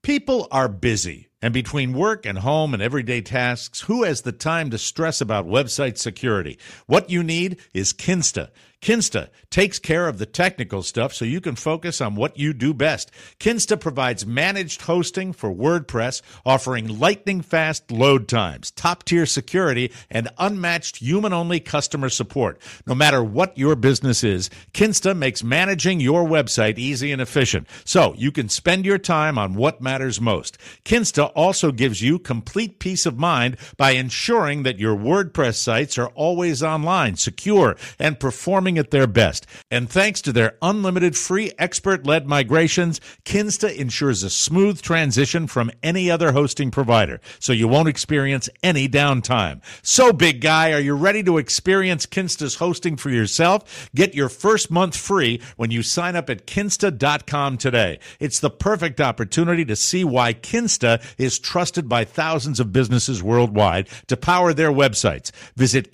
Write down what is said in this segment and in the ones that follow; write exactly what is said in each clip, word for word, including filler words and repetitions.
People are busy, and between work and home and everyday tasks, who has the time to stress about website security? What you need is Kinsta. Kinsta takes care of the technical stuff so you can focus on what you do best. Kinsta provides managed hosting for WordPress, offering lightning-fast load times, top-tier security, and unmatched human-only customer support. No matter what your business is, Kinsta makes managing your website easy and efficient, so you can spend your time on what matters most. Kinsta also gives you complete peace of mind by ensuring that your WordPress sites are always online, secure, and performing at their best. And thanks to their unlimited free expert-led migrations, Kinsta ensures a smooth transition from any other hosting provider, so you won't experience any downtime. So, big guy, are you ready to experience Kinsta's hosting for yourself? Get your first month free when you sign up at kinsta dot com today. It's the perfect opportunity to see why Kinsta is trusted by thousands of businesses worldwide to power their websites. Visit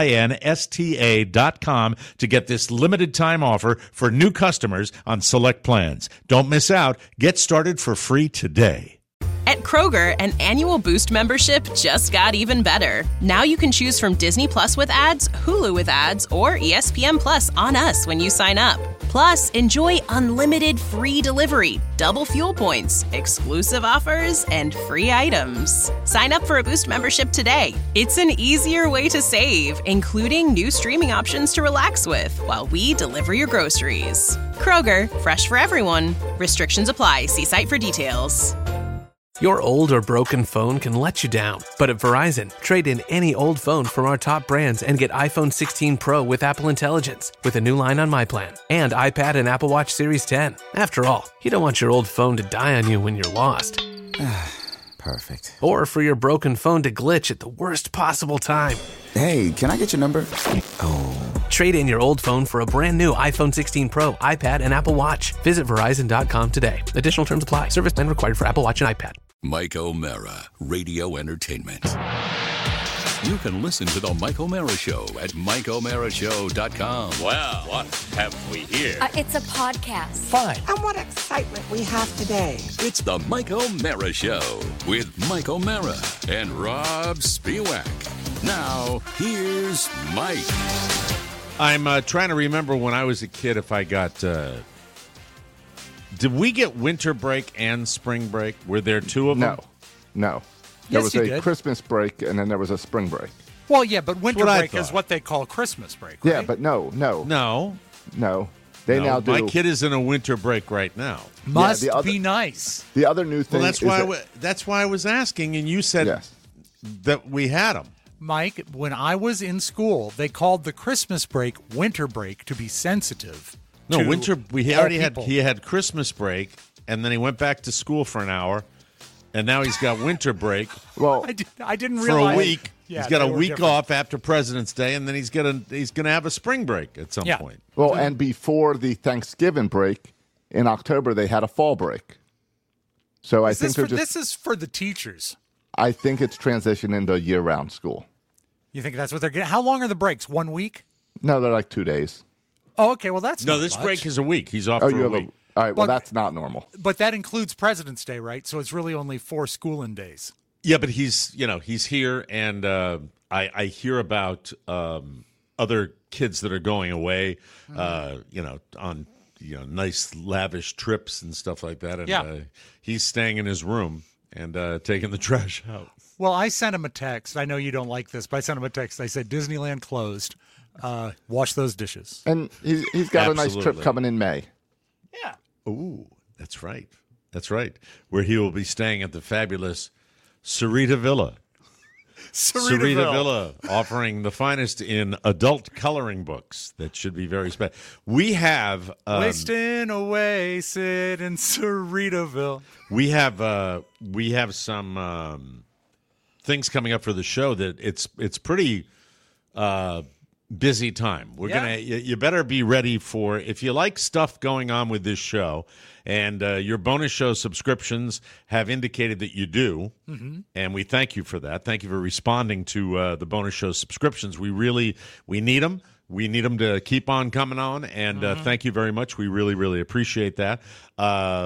kinsta dot com to get this limited time offer for new customers on select plans. Don't miss out. Get started for free today. At Kroger, an annual Boost membership just got even better. Now you can choose from Disney Plus with ads, Hulu with ads, or E S P N Plus on us when you sign up. Plus, enjoy unlimited free delivery, double fuel points, exclusive offers, and free items. Sign up for a Boost membership today. It's an easier way to save, including new streaming options to relax with while we deliver your groceries. Kroger, fresh for everyone. Restrictions apply. See site for details. Your old or broken phone can let you down. But at Verizon, trade in any old phone from our top brands and get iPhone sixteen Pro with Apple Intelligence with a new line on My Plan and iPad and Apple Watch Series ten. After all, you don't want your old phone to die on you when you're lost. Perfect. Or for your broken phone to glitch at the worst possible time. Hey, can I get your number? Oh. Trade in your old phone for a brand new iPhone sixteen Pro, iPad, and Apple Watch. Visit Verizon dot com today. Additional terms apply. Service plan required for Apple Watch and iPad. Mike O'Mara, Radio Entertainment. You can listen to The Mike O'Mara Show at mike o'mara show dot com. Well, what have we here? Uh, it's a podcast. Fine. And what excitement we have today. It's The Mike O'Mara Show with Mike O'Mara and Rob Spiewak. Now, here's Mike. I'm uh, trying to remember when I was a kid if I got... Uh, did we get winter break and spring break? Were there two of them? No. No. There Yes, was you a did. Christmas break, and then there was a spring break. Well, yeah, but winter what I break is thought. what they call Christmas break, right? Yeah, but no, no, No. no. They No, now do. My kid is in a winter break right now. Must the other- be nice. The other new thing Well, that's is why I that, w- that's why I was asking, and you said yes. that we had them. Mike, when I was in school, they called the Christmas break winter break to be sensitive. No, to winter. We all already people. had. He had Christmas break, and then he went back to school for an hour, and now he's got winter break Well, I, did, I didn't for realize. a week. Yeah, he's got a they were week different. off after President's Day, and then he's gonna he's gonna have a spring break at some Yeah. point. well, and before the Thanksgiving break in October, they had a fall break. So I Is think this, they're for, just. this is for the teachers. I think it's transitioned into year-round school. You think that's what they're getting? How long are the breaks? One week? No, they're like two days. Oh, okay. Well, that's No, not this much. break is a week. He's off Oh, for you a have week. a. All right. Well, Well, that's not normal. But that includes President's Day, right? So it's really only four schooling days. Yeah, but he's you know he's here, and uh, I I hear about um, other kids that are going away, uh, you know, on you know nice lavish trips and stuff like that, and Yeah. uh, he's staying in his room and uh, taking the trash out. Well, I sent him a text. I know you don't like this, but I sent him a text. I said, Disneyland closed. Uh, wash those dishes. And he's, he's got a nice trip Absolutely. coming in May. Yeah. Ooh, that's right, that's right, where he will be staying at the fabulous Sarita Villa. Sarita Villa, offering the finest in adult coloring books that should be very special. We have um, Wasting away, sit in Ceritaville. we have uh, we have some um, things coming up for the show that it's it's pretty uh, busy time. We're Yeah. gonna you, you better be ready for if you like stuff going on with this show. And uh, your bonus show subscriptions have indicated that you do, Mm-hmm. and we thank you for that. Thank you for responding to uh, the bonus show subscriptions. We really we need them. We need them to keep on coming on, and uh, thank you very much. We really really appreciate that. Uh,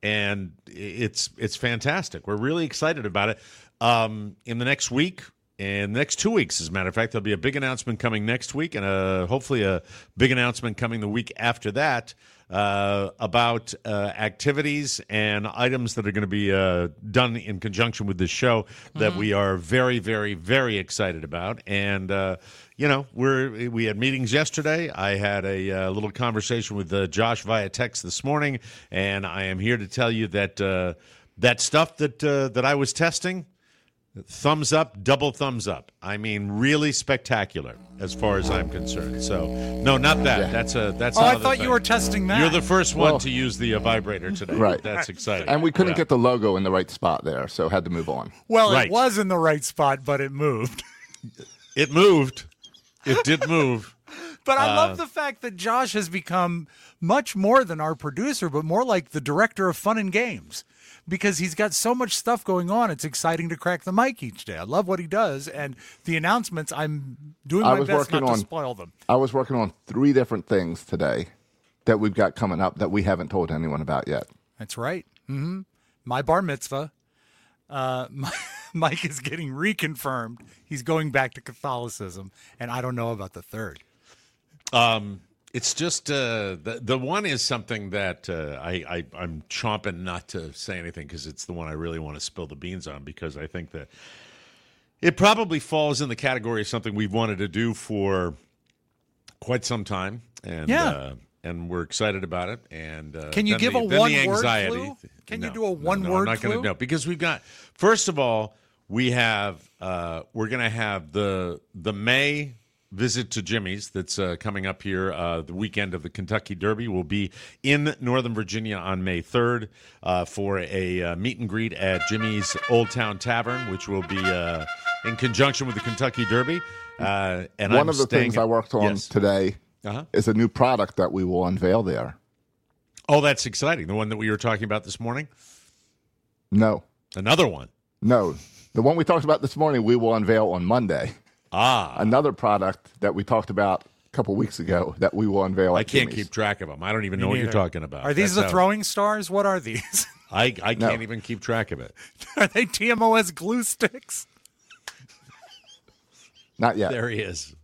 and it's it's fantastic. We're really excited about it. Um, in the next week, and the next two weeks, as a matter of fact, there'll be a big announcement coming next week, and a, hopefully a big announcement coming the week after that uh, about uh, activities and items that are going to be uh, done in conjunction with this show that mm-hmm. we are very, very, very excited about. And uh, you know, we're we had meetings yesterday. I had a uh, little conversation with uh, Josh via text this morning, and I am here to tell you that uh, that stuff that uh, that I was testing. Thumbs up, double thumbs up. I mean, really spectacular as far as I'm concerned. So, no, not that. Yeah. That's a that's. Oh, I thought thing. you were testing that. You're the first one well, to use the uh, vibrator today. Right. That's exciting. And we couldn't yeah. get the logo in the right spot there, so had to move on. Well, right. it was in the right spot, but it moved. It moved. It did move. But I uh, love the fact that Josh has become much more than our producer, but more like the director of fun and games. Because he's got so much stuff going on, it's exciting to crack the mic each day. I love what he does, and the announcements, I'm doing my best not on, to spoil them. I was working on three different things today that we've got coming up that we haven't told anyone about yet. That's right. Mm-hmm. My bar mitzvah. Uh, my, Mike is getting reconfirmed. He's going back to Catholicism, and I don't know about the third. Um. It's just uh, the the one is something that uh, I, I I'm chomping not to say anything because it's the one I really want to spill the beans on, because I think that it probably falls in the category of something we've wanted to do for quite some time, and yeah. uh, and we're excited about it. And uh, can you give the, a one word clue? Can no, you do a one no, no, word I'm not clue? Gonna, no, because we've got first of all we have uh, we're going to have the the May visit to Jimmy's that's uh, coming up here uh, the weekend of the Kentucky Derby. Will be in Northern Virginia on May third uh, for a uh, meet and greet at Jimmy's Old Town Tavern, which will be uh, in conjunction with the Kentucky Derby. Uh, and One I'm of the things at, I worked on yes. today uh-huh. is a new product that we will unveil there. Oh, that's exciting. The one that we were talking about this morning? No. Another one? No. The one we talked about this morning we will unveil on Monday. Ah. Another product that we talked about a couple weeks ago that we will unveil at I can't Jimmy's. keep track of them. I don't even Me know neither. what you're talking about. Are these That's the how, throwing stars? What are these? I, I No. can't even keep track of it. Are they T M O S glue sticks? Not yet. There he is.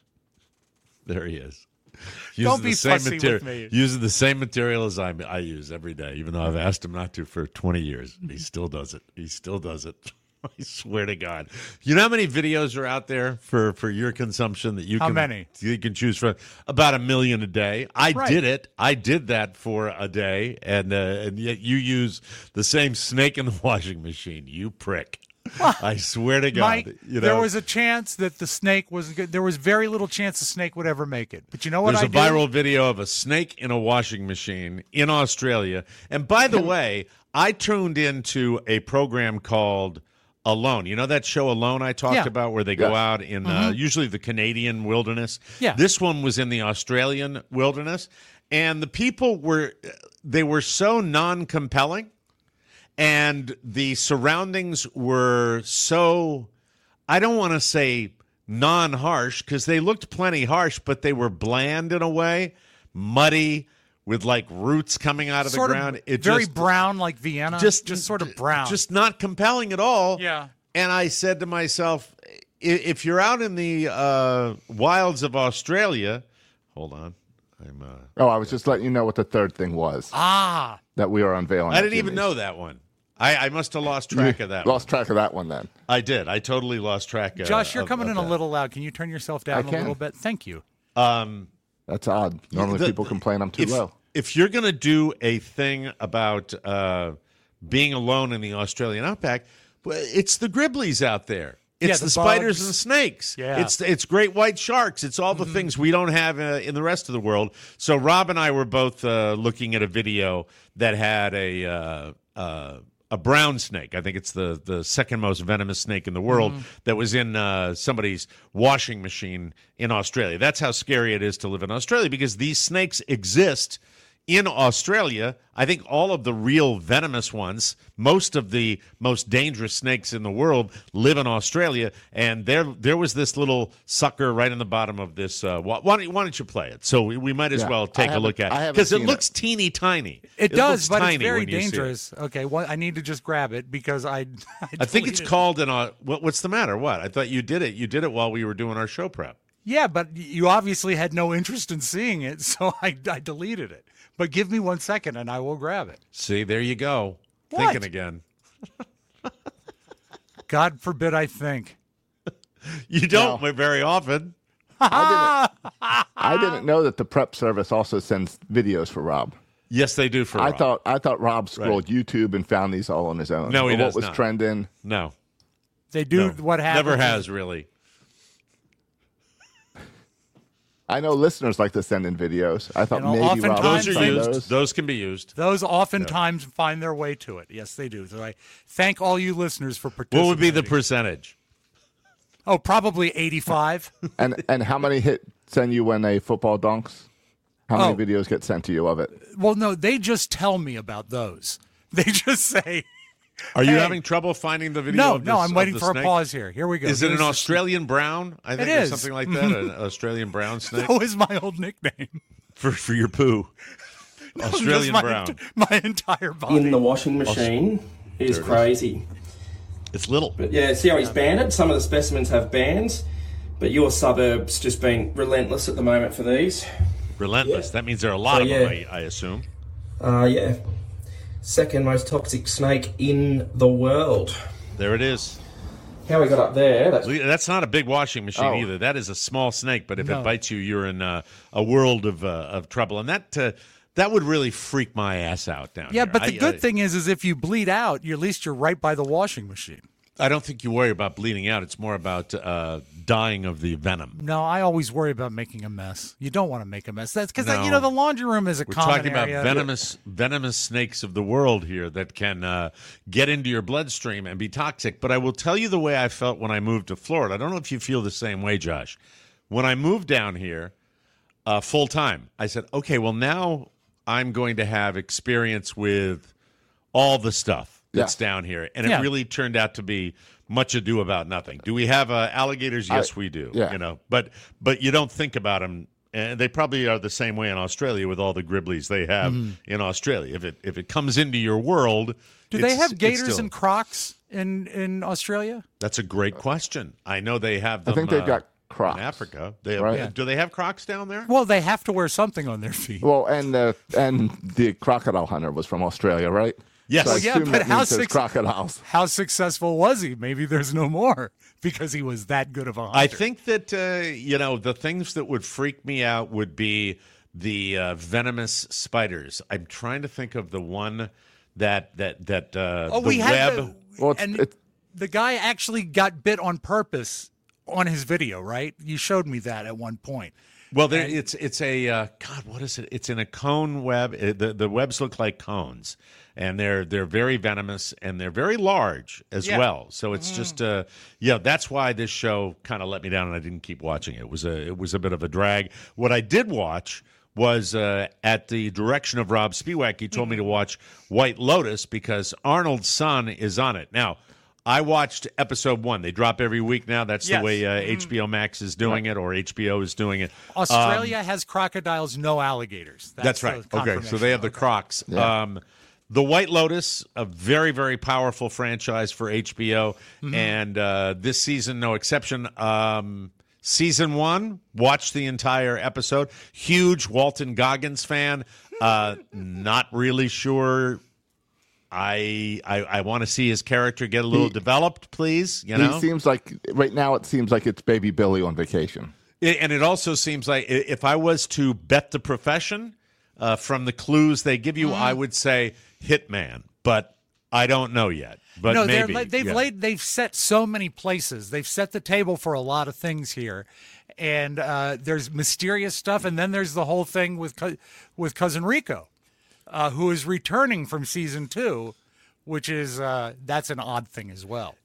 There he is. Don't be the same fussy material, with me. Using the same material as I, I use every day, even though I've asked him not to for twenty years. He still does it. He still does it. I swear to God. You know how many videos are out there for, for your consumption that you How can many? you can choose from? About a million a day. I Right. did it. I did that for a day, and uh, and yet you use the same snake in the washing machine. You prick. I swear to God. Mike, you know, there was a chance that the snake was good. There was very little chance the snake would ever make it. But you know what There's I a did? viral video of a snake in a washing machine in Australia. And by the way, I tuned into a program called Alone. You know that show Alone I talked Yeah. about where they go Yes. out in uh, usually the Canadian wilderness? Yeah. This one was in the Australian wilderness. And the people were, they were so non-compelling. And the surroundings were so, I don't want to say non-harsh, because they looked plenty harsh, but they were bland in a way, muddy, with like roots coming out of Sort the of ground. It very just, brown, like Vienna. just, just sort of brown. Just not compelling at all. Yeah. And I said to myself, i- if you're out in the uh, wilds of Australia, hold on. I'm. Uh, Oh, I was just letting you know what the third thing was ah. that we are unveiling. I at didn't even Jimmy's. know that one. I, I must have lost track You of that Lost one. track of that one then. I did. I totally lost track. Uh, Josh, you're of- coming of in a that. little loud. Can you turn yourself down I a can. little bit? Thank you. Um, That's odd. Normally the- people complain I'm too if, low. If you're going to do a thing about uh, being alone in the Australian outback, well, it's the Gribblies out there. It's Yeah, the, the spiders bugs. and snakes. Yeah. It's it's great white sharks. It's all the Mm-hmm. things we don't have uh, in the rest of the world. So Rob and I were both uh, looking at a video that had a uh, uh, a brown snake. I think it's the the second most venomous snake in the world Mm-hmm. that was in uh, somebody's washing machine in Australia. That's how scary it is to live in Australia, because these snakes exist in Australia, I think all of the real venomous ones, most of the most dangerous snakes in the world live in Australia. And there there was this little sucker right in the bottom of this. Uh, why, why, don't, why don't you play it? So we, we might as Yeah, well take I a look at haven't- I it. haven't Because it seen looks it. teeny tiny. It, It does, looks but tiny it's very when you see it. dangerous. Okay, well, I need to just grab it because I. I, I think it's deleted it. called an. Uh, what, what's the matter? What? I thought you did it. You did it while we were doing our show prep. Yeah, but you obviously had no interest in seeing it, so I, I deleted it. But give me one second and I will grab it. See, there you go. What? Thinking again. God forbid I think. You don't No. very often. I didn't, I didn't know that the prep service also sends videos for Rob. Yes, they do for I Rob. thought I thought Rob scrolled YouTube and found these all on his own. No, he Or does What was not. trending? No. They do no. what happens. Never has, really. I know listeners like to send in videos. I thought You know, maybe Rob oftentimes- would Those are send used. those. Those can be used. Those oftentimes find their way to it. Yes, they do. So I thank all you listeners for participating. What would be the percentage? Oh, probably eighty-five. And and how many hit send you when a football dunks? How many Oh. videos get sent to you of it? Well, no, they just tell me about those. They just say, Are you Hey. having trouble finding the video? no, of no, this- I'm of waiting the for snake? a pause here. Here we go. Is it Here's an the- Australian brown? I think, It or is. something like that. An Australian brown snake That was my old nickname. for for your poo. Australian Just my, brown. ent- my entire body. In the washing machine is crazy. It's little. But yeah, see how he's banded? Some of the specimens have bands, but your suburb's just been relentless at the moment for these. Relentless. Yeah. That means there are a lot So, of them, yeah. I, I assume. Uh, yeah. Second most toxic snake in the world. There it is. How we got up there, that's Look, That's not a big washing machine Oh. either. That is a small snake, but if No. it bites you, you're in uh, a world of uh, of trouble. And that uh, that would really freak my ass out down yeah, here. but the I- good I- thing is, is if you bleed out, you, at least you're right by the washing machine. I don't think you worry about bleeding out. It's more about uh, dying of the venom. No, I always worry about making a mess. You don't want to make a mess. That's because No. you know the laundry room is a We're common talking about area. venomous venomous snakes of the world here that can uh, get into your bloodstream and be toxic. But I will tell you the way I felt when I moved to Florida. I don't know if you feel the same way, Josh. When I moved down here uh, full time, I said, okay, well, now I'm going to have experience with all the stuff that's Yeah. down here. And Yeah. it really turned out to be much ado about nothing. Do we have uh, alligators? Yes, I- we do. yeah. You know, but but you don't think about them. And they probably are the same way in Australia with all the Griblies they have in Australia. If it if it comes into your world, Do they it's- have it's gators still- and crocs in in Australia? That's a great question. I know they have them. I think they've uh, got Crocs in Africa. They have, right? Do they have Crocs down there? Well, they have to wear something on their feet. Well, and the and the crocodile hunter was from Australia, right? Yes. So I Well, yeah, assume but that how means there's six- crocodiles. How successful was he? Maybe there's no more because he was that good of a hunter. I think that uh, you know the things that would freak me out would be the uh, venomous spiders. I'm trying to think of the one that that that uh, Oh, the we web. had the, Well, it's- and it's- the guy actually got bit on purpose on his video, right? You showed me that at one point. Well, there, it's it's a uh, God. What is it? It's in a cone web. It, the the webs look like cones, and they're they're very venomous and they're very large as Yeah. well. So it's just uh, yeah. That's why this show kind of let me down, and I didn't keep watching it. It was a it was a bit of a drag. What I did watch was uh, at the direction of Rob Spiewak. He told me to watch White Lotus because Arnold's son is on it now. I watched episode one. They drop every week now. That's Yes. the way uh, H B O Max is doing it, or H B O is doing it. Australia has crocodiles, no alligators. That's, the right. Okay, so they have the confirmation. Crocs. Yeah. Um, the White Lotus, a very, very powerful franchise for H B O, Mm-hmm. and uh, this season, no exception. Um, season one, watched the entire episode. Huge Walton Goggins fan. Uh, not really sure. I I, I want to see his character get a little He- developed, please. You know, He seems like right now it seems like it's Baby Billy on vacation. It- and it also seems like i- if I was to bet the profession uh, from the clues they give you, I would say Hitman, but I don't know yet. But no, maybe they're, they've yeah. laid, they've set so many places. They've set the table for a lot of things here, and uh, there's mysterious stuff, and then there's the whole thing with co- with cousin Rico, uh, who is returning from season two, which is uh, that's an odd thing as well.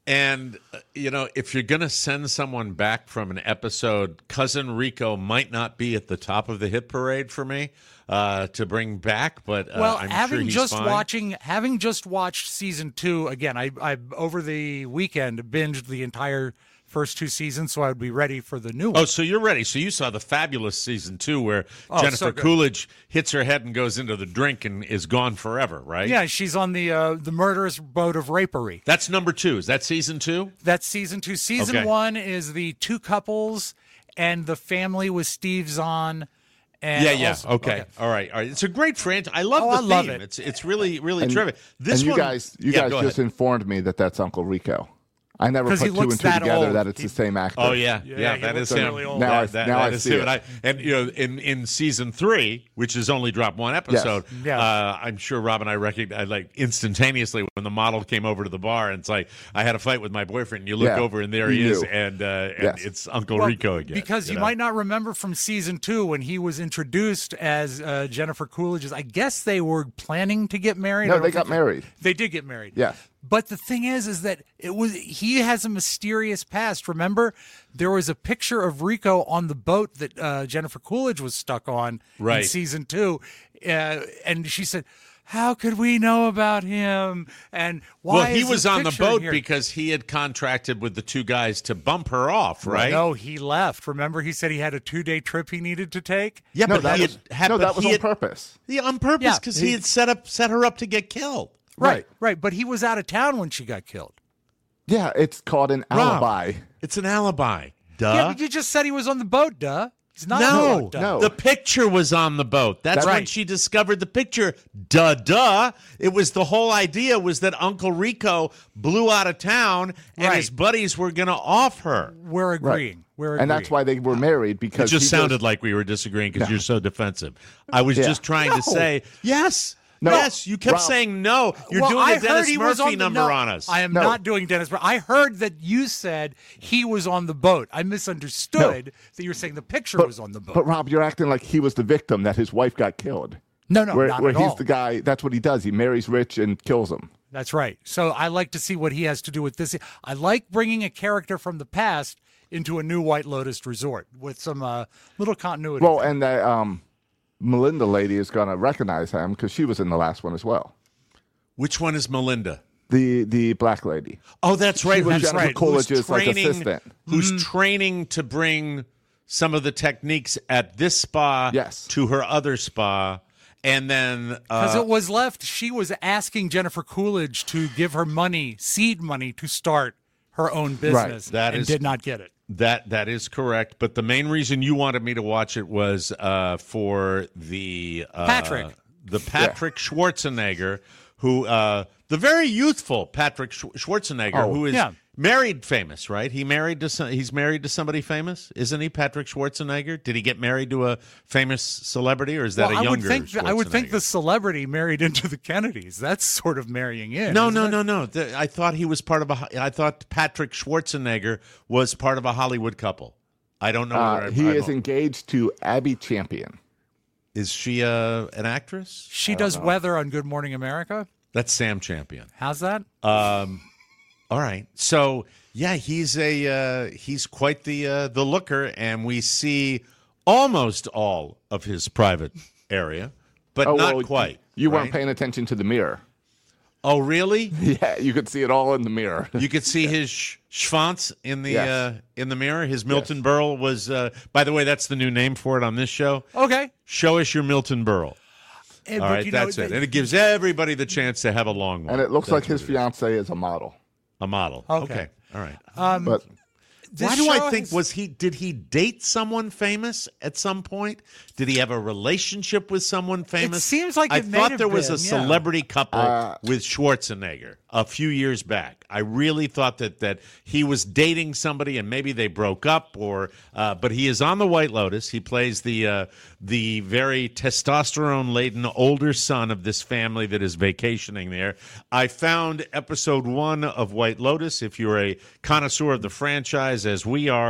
And, uh, you know, if you're going to send someone back from an episode, Cousin Rico might not be at the top of the hit parade for me uh, to bring back, but uh, well, I'm having sure he's just fine. watching, having just watched season two again, I, I over the weekend binged the entire first two seasons, so I would be ready for the new one. Oh, so you're ready. So you saw the fabulous season two where Oh, Jennifer so good. Coolidge hits her head and goes into the drink and is gone forever, right? Yeah, she's on the uh, the murderous boat of rapery. That's number two. Is that season two? That's season two. Season Okay. one is the two couples and the family with Steve Zahn. And Yeah, yeah. also- okay. All right. All right. It's a great franchise. I love Oh, the I love theme. it. It's it's really really And, terrific. This and you one, guys, you Yeah, guys go just ahead. informed me that that's Uncle Rico. I never 'Cause put he two and looks two that together old. that it's He- the same actor. Oh yeah, yeah, Yeah, he that looks is him. really old. Now I- That- that- now that I is see him. it. And, I, and you know, in, in season three, which has only dropped one episode, Yes. uh, I'm sure Rob and I recognized like instantaneously when the model came over to the bar, and it's like I had a fight with my boyfriend. And you look Yeah, over, and there you he is, knew. and uh, and Yes. it's Uncle Well, Rico again. Because you, know? might not remember from season two when he was introduced as uh, Jennifer Coolidge's. I guess they were planning to get married. I No, don't they think- got married. They did get married. Yeah. But the thing is, is that it was he has a mysterious past. Remember, there was a picture of Rico on the boat that uh, Jennifer Coolidge was stuck on Right. in season two, uh, and she said, "How could we know about him?" And why? well, he is was this on the picture boat here? because he had contracted with the two guys to bump her off, right? No, he left. Remember, he said he had a two-day trip he needed to take. Yeah, No, but that he was, had, had no, but that was he on had- purpose. Yeah, on purpose Yeah, because he- he had set up set her up to get killed. Right, right. But he was out of town when she got killed. Yeah, it's called an Rob, alibi. It's an alibi. Duh. Yeah, but you just said he was on the boat, duh. He's not on the No, boat, duh. no. the picture was on the boat. That's That's when right. she discovered the picture. Duh, duh. It was the whole idea was that Uncle Rico blew out of town and Right. his buddies were going to off her. We're agreeing. We're agreeing. And that's why they were married It because just he sounded like we were disagreeing because you're so defensive. I was Yeah. just trying No. to say, yes, No. yes. You kept Rob- saying no. You're well, doing I a Dennis heard he was Murphy on the, number no, on us. I am No. not doing Dennis Murphy. I heard that you said he was on the boat. I misunderstood that you were saying the picture But, was on the boat. but Rob, you're acting like he was the victim that his wife got killed. no, no, where not where at he's all. the guy. That's what he does. He marries rich and kills him. That's right. So I like to see what he has to do with this. I like bringing a character from the past into a new White Lotus resort with some uh, little continuity. Well, and that um, Melinda lady is going to recognize him because she was in the last one as well. Which one is Melinda? The the black lady. Oh, that's right. was That's Jennifer right. Coolidge's, Who's like, training, assistant. Who's Mm-hmm. training to bring some of the techniques at this spa Yes. to her other spa. And then Because uh, it was left, she was asking Jennifer Coolidge to give her money, seed money, to start her own business, That and is- did not get it. that that is correct. But the main reason you wanted me to watch it was uh, for the uh, Patrick. the Patrick Schwarzenegger, who uh, the very youthful Patrick Sch- Schwarzenegger, Oh, who is yeah. married famous, right? He married to some, he's married to somebody famous, isn't he? Patrick Schwarzenegger. Did he get married to a famous celebrity, or is that well, a I younger? would think I would think Schwarzenegger? the celebrity married into the Kennedys. That's sort of marrying in. No, isn't no, it? no, no. The- I thought he was part of a. I thought Patrick Schwarzenegger was part of a Hollywood couple. I don't know. Uh, whether I- he I'm- is engaged to Abby Champion. Is she uh, an actress? She does weather on Good Morning America. That's Sam Champion. How's that? Um, all right. So yeah, he's a uh, he's quite the uh, the looker, and we see almost all of his private area, but Oh, not well, quite. You right? weren't paying attention to the mirror. Oh, really? Yeah, you could see it all in the mirror. You could see his sh- schwanz in the Yes. uh, in the mirror. His Milton Berle was. Uh, by the way, that's the new name for it on this show. Okay. Show us your Milton Berle. And, All but right, you know, that's it, the- and it gives everybody the chance to have a long one. And it looks That's like his what it is. fiance is a model. A model. Okay. All right. Um, But this Why do I show think has- was he did he date someone famous at some point? Did he have a relationship with someone famous? seems like I it may thought have there was been, a yeah. celebrity couple Uh, with Schwarzenegger a few years back. I really thought that that he was dating somebody and maybe they broke up or uh, but he is on the White Lotus. He plays the uh, the very testosterone laden older son of this family that is vacationing there. I found episode one of White Lotus. If you're a connoisseur of the franchise, as we are,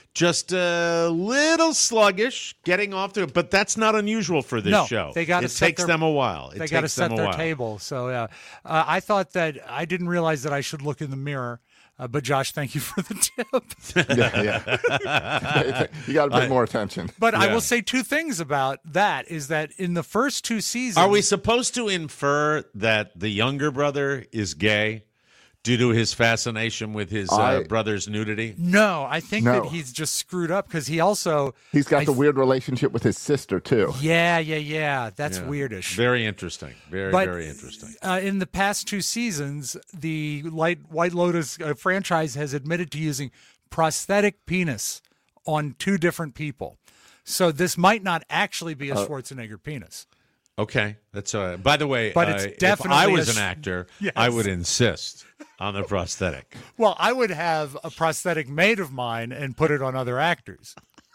just a little sluggish getting off to it. But that's not unusual for this no, show. They gotta it set takes their, them a while. It they got to takes set them a their while. table. So yeah, uh, I thought that I didn't realize that I should look in the mirror. Uh, but Josh, thank you for the tip. yeah, yeah. You got to pay more attention. But yeah. I will say two things about that is that in the first two seasons, are we supposed to infer that the younger brother is gay due to his fascination with his I, uh, brother's nudity? No, I think no. that he's just screwed up because he also he's got I the th- weird relationship with his sister too. Yeah, yeah, yeah. That's Yeah. weirdish. Very interesting. Very, but, very interesting. Uh, in the past two seasons, the Light, White Lotus uh, franchise has admitted to using prosthetic penis on two different people. So this might not actually be a Uh, Schwarzenegger penis. Okay, that's uh, by the way. But it's uh, definitely if I a was sh- an actor, Yes. I would insist on the prosthetic. Well, I would have a prosthetic made of mine and put it on other actors.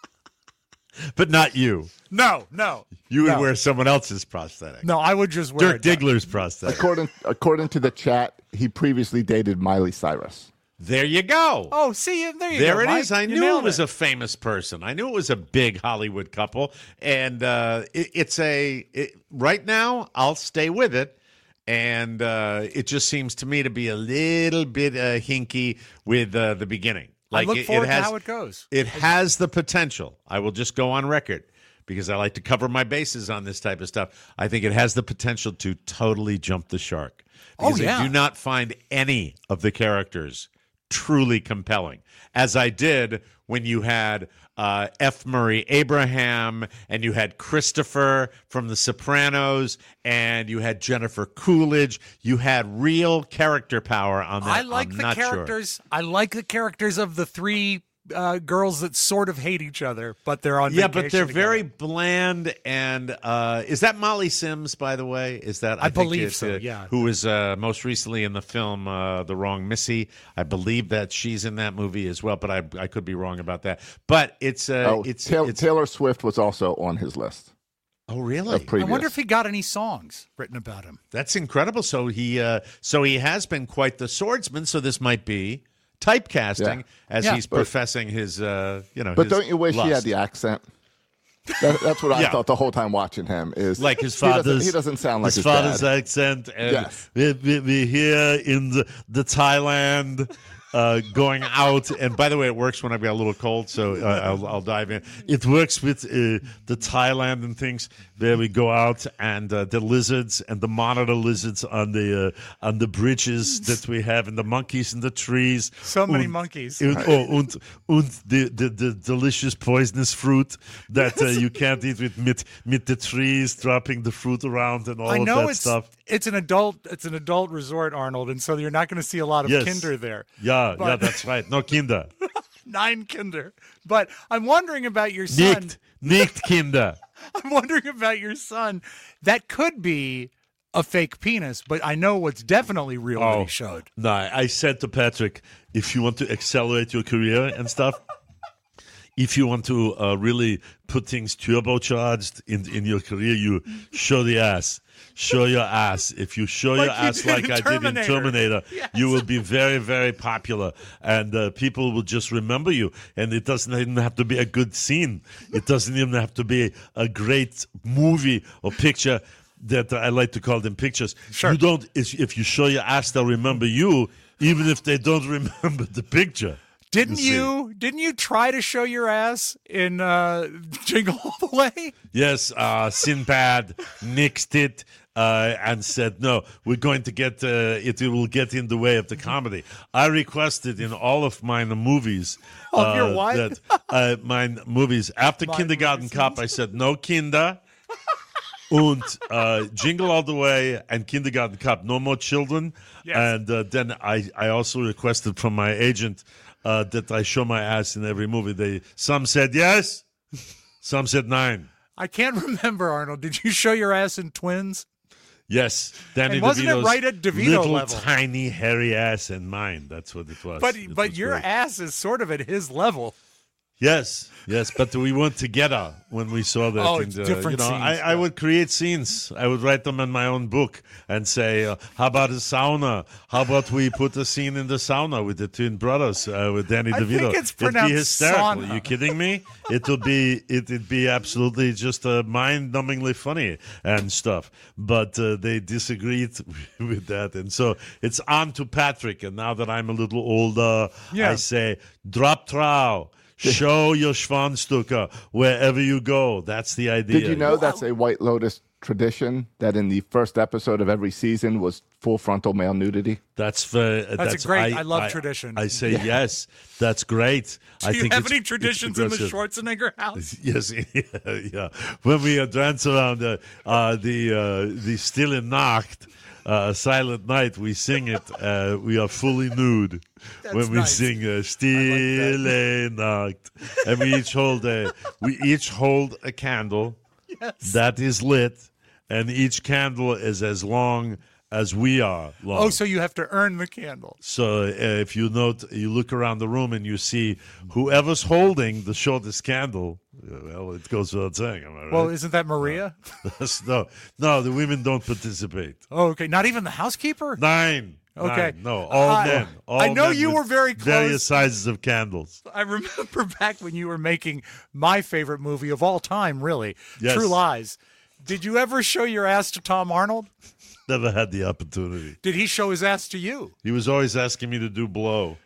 But not you. No, no. You would no. wear someone else's prosthetic. No, I would just wear Dirk it. Diggler's prosthetic. According according to the chat, he previously dated Miley Cyrus. There you go. Oh, see, there you there go. it Mike. is. I You knew nailed it was a famous person. I knew it was a big Hollywood couple. And uh, it, it's a, it, right now, I'll stay with it. And uh, it just seems to me to be a little bit uh, hinky with uh, the beginning. Like I look it, forward it has, to how it goes. It has the potential. I will just go on record because I like to cover my bases on this type of stuff. I think it has the potential to totally jump the shark. Because Oh, yeah. I do not find any of the characters truly compelling, as I did when you had uh, F. Murray Abraham and you had Christopher from The Sopranos and you had Jennifer Coolidge. You had real character power on that. I like I'm the not characters. Sure. I like the characters of the three uh, girls that sort of hate each other, but they're on Yeah, vacation but they're together. very bland. And uh, is that Molly Sims, by the way? Is that I think believe it's, so, uh, yeah. Who was uh, most recently in the film uh, The Wrong Missy? I believe that she's in that movie as well, but I I could be wrong about that. But it's uh, oh, it's, Taylor, it's Taylor Swift was also on his list. Oh, really? of previous. I wonder if he got any songs written about him. That's incredible. So he uh, so he has been quite the swordsman. So this might be typecasting Yeah. as Yeah. he's But- professing his uh, you know. But his don't you wish lust. he had the accent? That, that's what I Yeah. thought the whole time watching him. Is like his he doesn't- father's? He doesn't, sound like his, his father's dad. accent. And Yes. we, we, we're here in the the Thailand. Uh, going out, and by the way, it works when I've got a little cold, so uh, I'll, I'll dive in. It works with uh, the Thailand and things where we go out, and uh, the lizards and the monitor lizards on the uh, on the bridges that we have, and the monkeys in the trees. So many Und- monkeys. Und, oh, und, und the, the, the delicious poisonous fruit that uh, you can't eat with, with with the trees dropping the fruit around and all I of know that it's stuff. it's an adult it's an adult resort, Arnold, and so you're not going to see a lot of Yes. kinder there. Yeah, yeah, But- that's right. No Kinder. Nine kinder. But I'm wondering about your son. Nicht, nicht Kinder. I'm wondering about your son. That could be a fake penis, but I know what's definitely real that he showed. No, I said to Patrick, if you want to accelerate your career and stuff, if you want to uh, really put things turbocharged in in your career, you show the ass. Show your ass. If you show Like your you ass did like in I did in Terminator. Terminator, Yes. you will be very, very popular. And uh, people will just remember you. And it doesn't even have to be a good scene. It doesn't even have to be a great movie or picture that I like to call them pictures. Sure. You don't, if you show your ass, they'll remember you, even if they don't remember the picture. Didn't see. you didn't you try to show your ass in uh, Jingle All the Way? Yes, uh, Sinbad nixed it uh, and said, no, we're going to get, uh, it will get in the way of the comedy. I requested in all of my movies. Of uh, your what? That, uh, my movies. After My Kindergarten movies. Cop, I said, no Kinder. And uh, Jingle All the Way and Kindergarten Cop, no more children. Yes. And uh, then I, I also requested from my agent uh, that I show my ass in every movie. They Some said yes, some said nine. I can't remember, Arnold. Did you show your ass in Twins? Yes, Danny And wasn't it DeVito's right at DeVito little level? tiny hairy ass and mine. That's what it was. But It but was your great. ass is sort of at his level. Yes, yes, but we weren't together when we saw that. Oh, in it's the, different you know, scenes, I, I yeah. would create scenes. I would write them in my own book and say, uh, how about a sauna? How about we put a scene in the sauna with the twin brothers, uh, with Danny I DeVito? think it's It'd be pronounced hysterical. sauna. Are you kidding me? It'll be, it'd be absolutely just uh, mind-numbingly funny and stuff. But uh, they disagreed with that. And so it's on to Patrick. And now that I'm a little older, Yeah. I say, drop trow. Show your Schwanzstücke wherever you go. That's the idea. Did you know that's a White Lotus tradition that in the first episode of every season was full frontal male nudity? That's for, That's, that's a great. I, love tradition. I say yes. That's great. Do I you think have it's- any it's traditions in the progressive. Schwarzenegger house? Yes, yeah, yeah. When we uh, dance around the uh, the uh, the Stille Nacht, uh, Silent Night, we sing it. Uh, we are fully nude That's when we nice. sing uh, Stille Nacht, and we each hold a we each hold a candle Yes. that is lit, and each candle is as long as we are long. Oh, so you have to earn the candle. So uh, if you note, you look around the room and you see whoever's holding the shortest candle. uh, Well, it goes without saying. Am I right? Well, isn't that Maria? no, no, the women don't participate. Oh, okay. Not even the housekeeper? Nine. Okay. Nine. No, all Uh, men. All I know men you with were very Various close. sizes of candles. I remember back when you were making my favorite movie of all time, really, Yes. True Lies. Did you ever show your ass to Tom Arnold? Never had the opportunity. Did he show his ass to you? He was always asking me to do blow.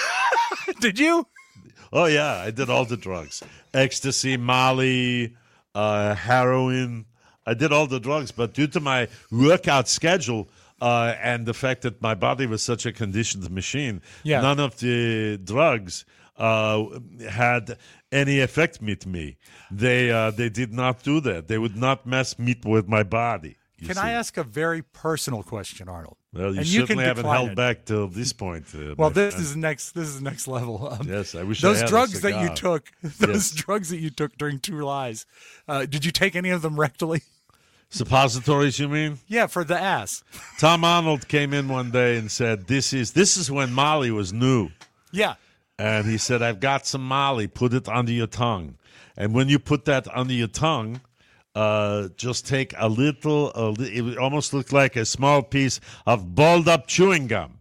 Did you? Oh, yeah, I did all the drugs. Ecstasy, Molly, uh, heroin. I did all the drugs, but due to my workout schedule uh, and the fact that my body was such a conditioned machine, Yeah. none of the drugs uh, had any effect with me. They uh, they did not do that. They would not mess meat with my body. you Can see. I ask a very personal question, Arnold? Well, you And certainly can haven't decline held it. back till this point. Uh, Well, my this friend. is next. This is next level. Um, Yes, I wish I those had a drugs that you cigar. took. Those Yes. drugs that you took during True Lies. Uh, did you take any of them rectally? Suppositories, you mean? Yeah, for the ass. Tom Arnold came in one day and said, "This is this is when Molly was new." Yeah. And he said, "I've got some Molly. Put it under your tongue. And when you put that under your tongue, uh, just take a little, a li- it would almost look like a small piece of balled up chewing gum."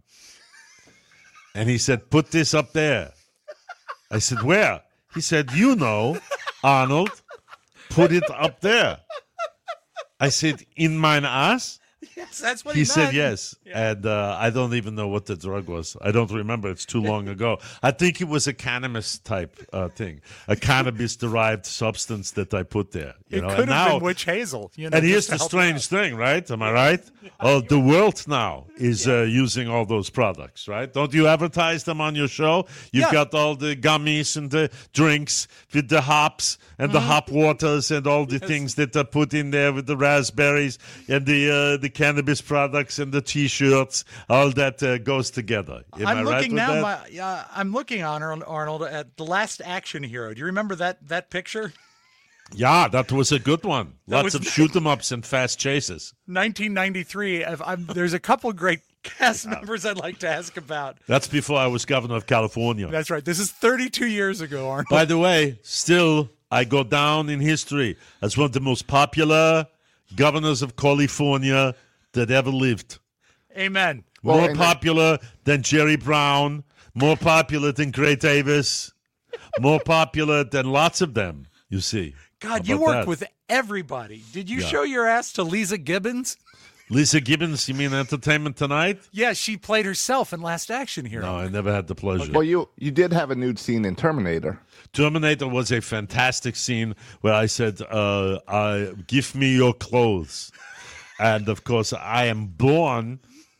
And he said, "Put this up there." I said, "Where?" He said, "You know, Arnold. Put it up there." I said, "In mine ass?" Yes, that's what He he, said meant. yes, and uh, I don't even know what the drug was. I don't remember. It's too long ago. I think it was a cannabis type uh, thing, a cannabis-derived substance that I put there. You It know, could and have now, been witch hazel. You know, and here's just to the help strange thing, right? Am I right? Oh, the world now is uh, using all those products, right? Don't you advertise them on your show? You've Yeah. got all the gummies and the drinks with the hops and the Mm-hmm. hop waters and all the things that are put in there with the raspberries and the uh, the cannabis products and the T-shirts. All that uh, goes together. Am I'm I looking right with now. that? My, uh, I'm looking on Arnold, Arnold at the Last Action Hero. Do you remember that that picture? Yeah, that was a good one. That Lots was- of shoot 'em ups and fast chases. nineteen ninety-three. If I'm, there's a couple great cast members I'd like to ask about. That's before I was governor of California. That's right. This is thirty-two years ago, Arnold. By the way, still, I go down in history as one of the most popular governors of California that ever lived. Amen. Well, More and- popular than Jerry Brown, more popular than Gray Davis, more popular than lots of them, you see. God, How you about worked that? with everybody. Did you Yeah. show your ass to Lisa Gibbons? Lisa Gibbons, you mean Entertainment Tonight? Yeah, she played herself in Last Action Hero. No, I never had the pleasure. Well, you you did have a nude scene in Terminator. Terminator was a fantastic scene where I said, uh, uh, give me your clothes. And, of course, I am born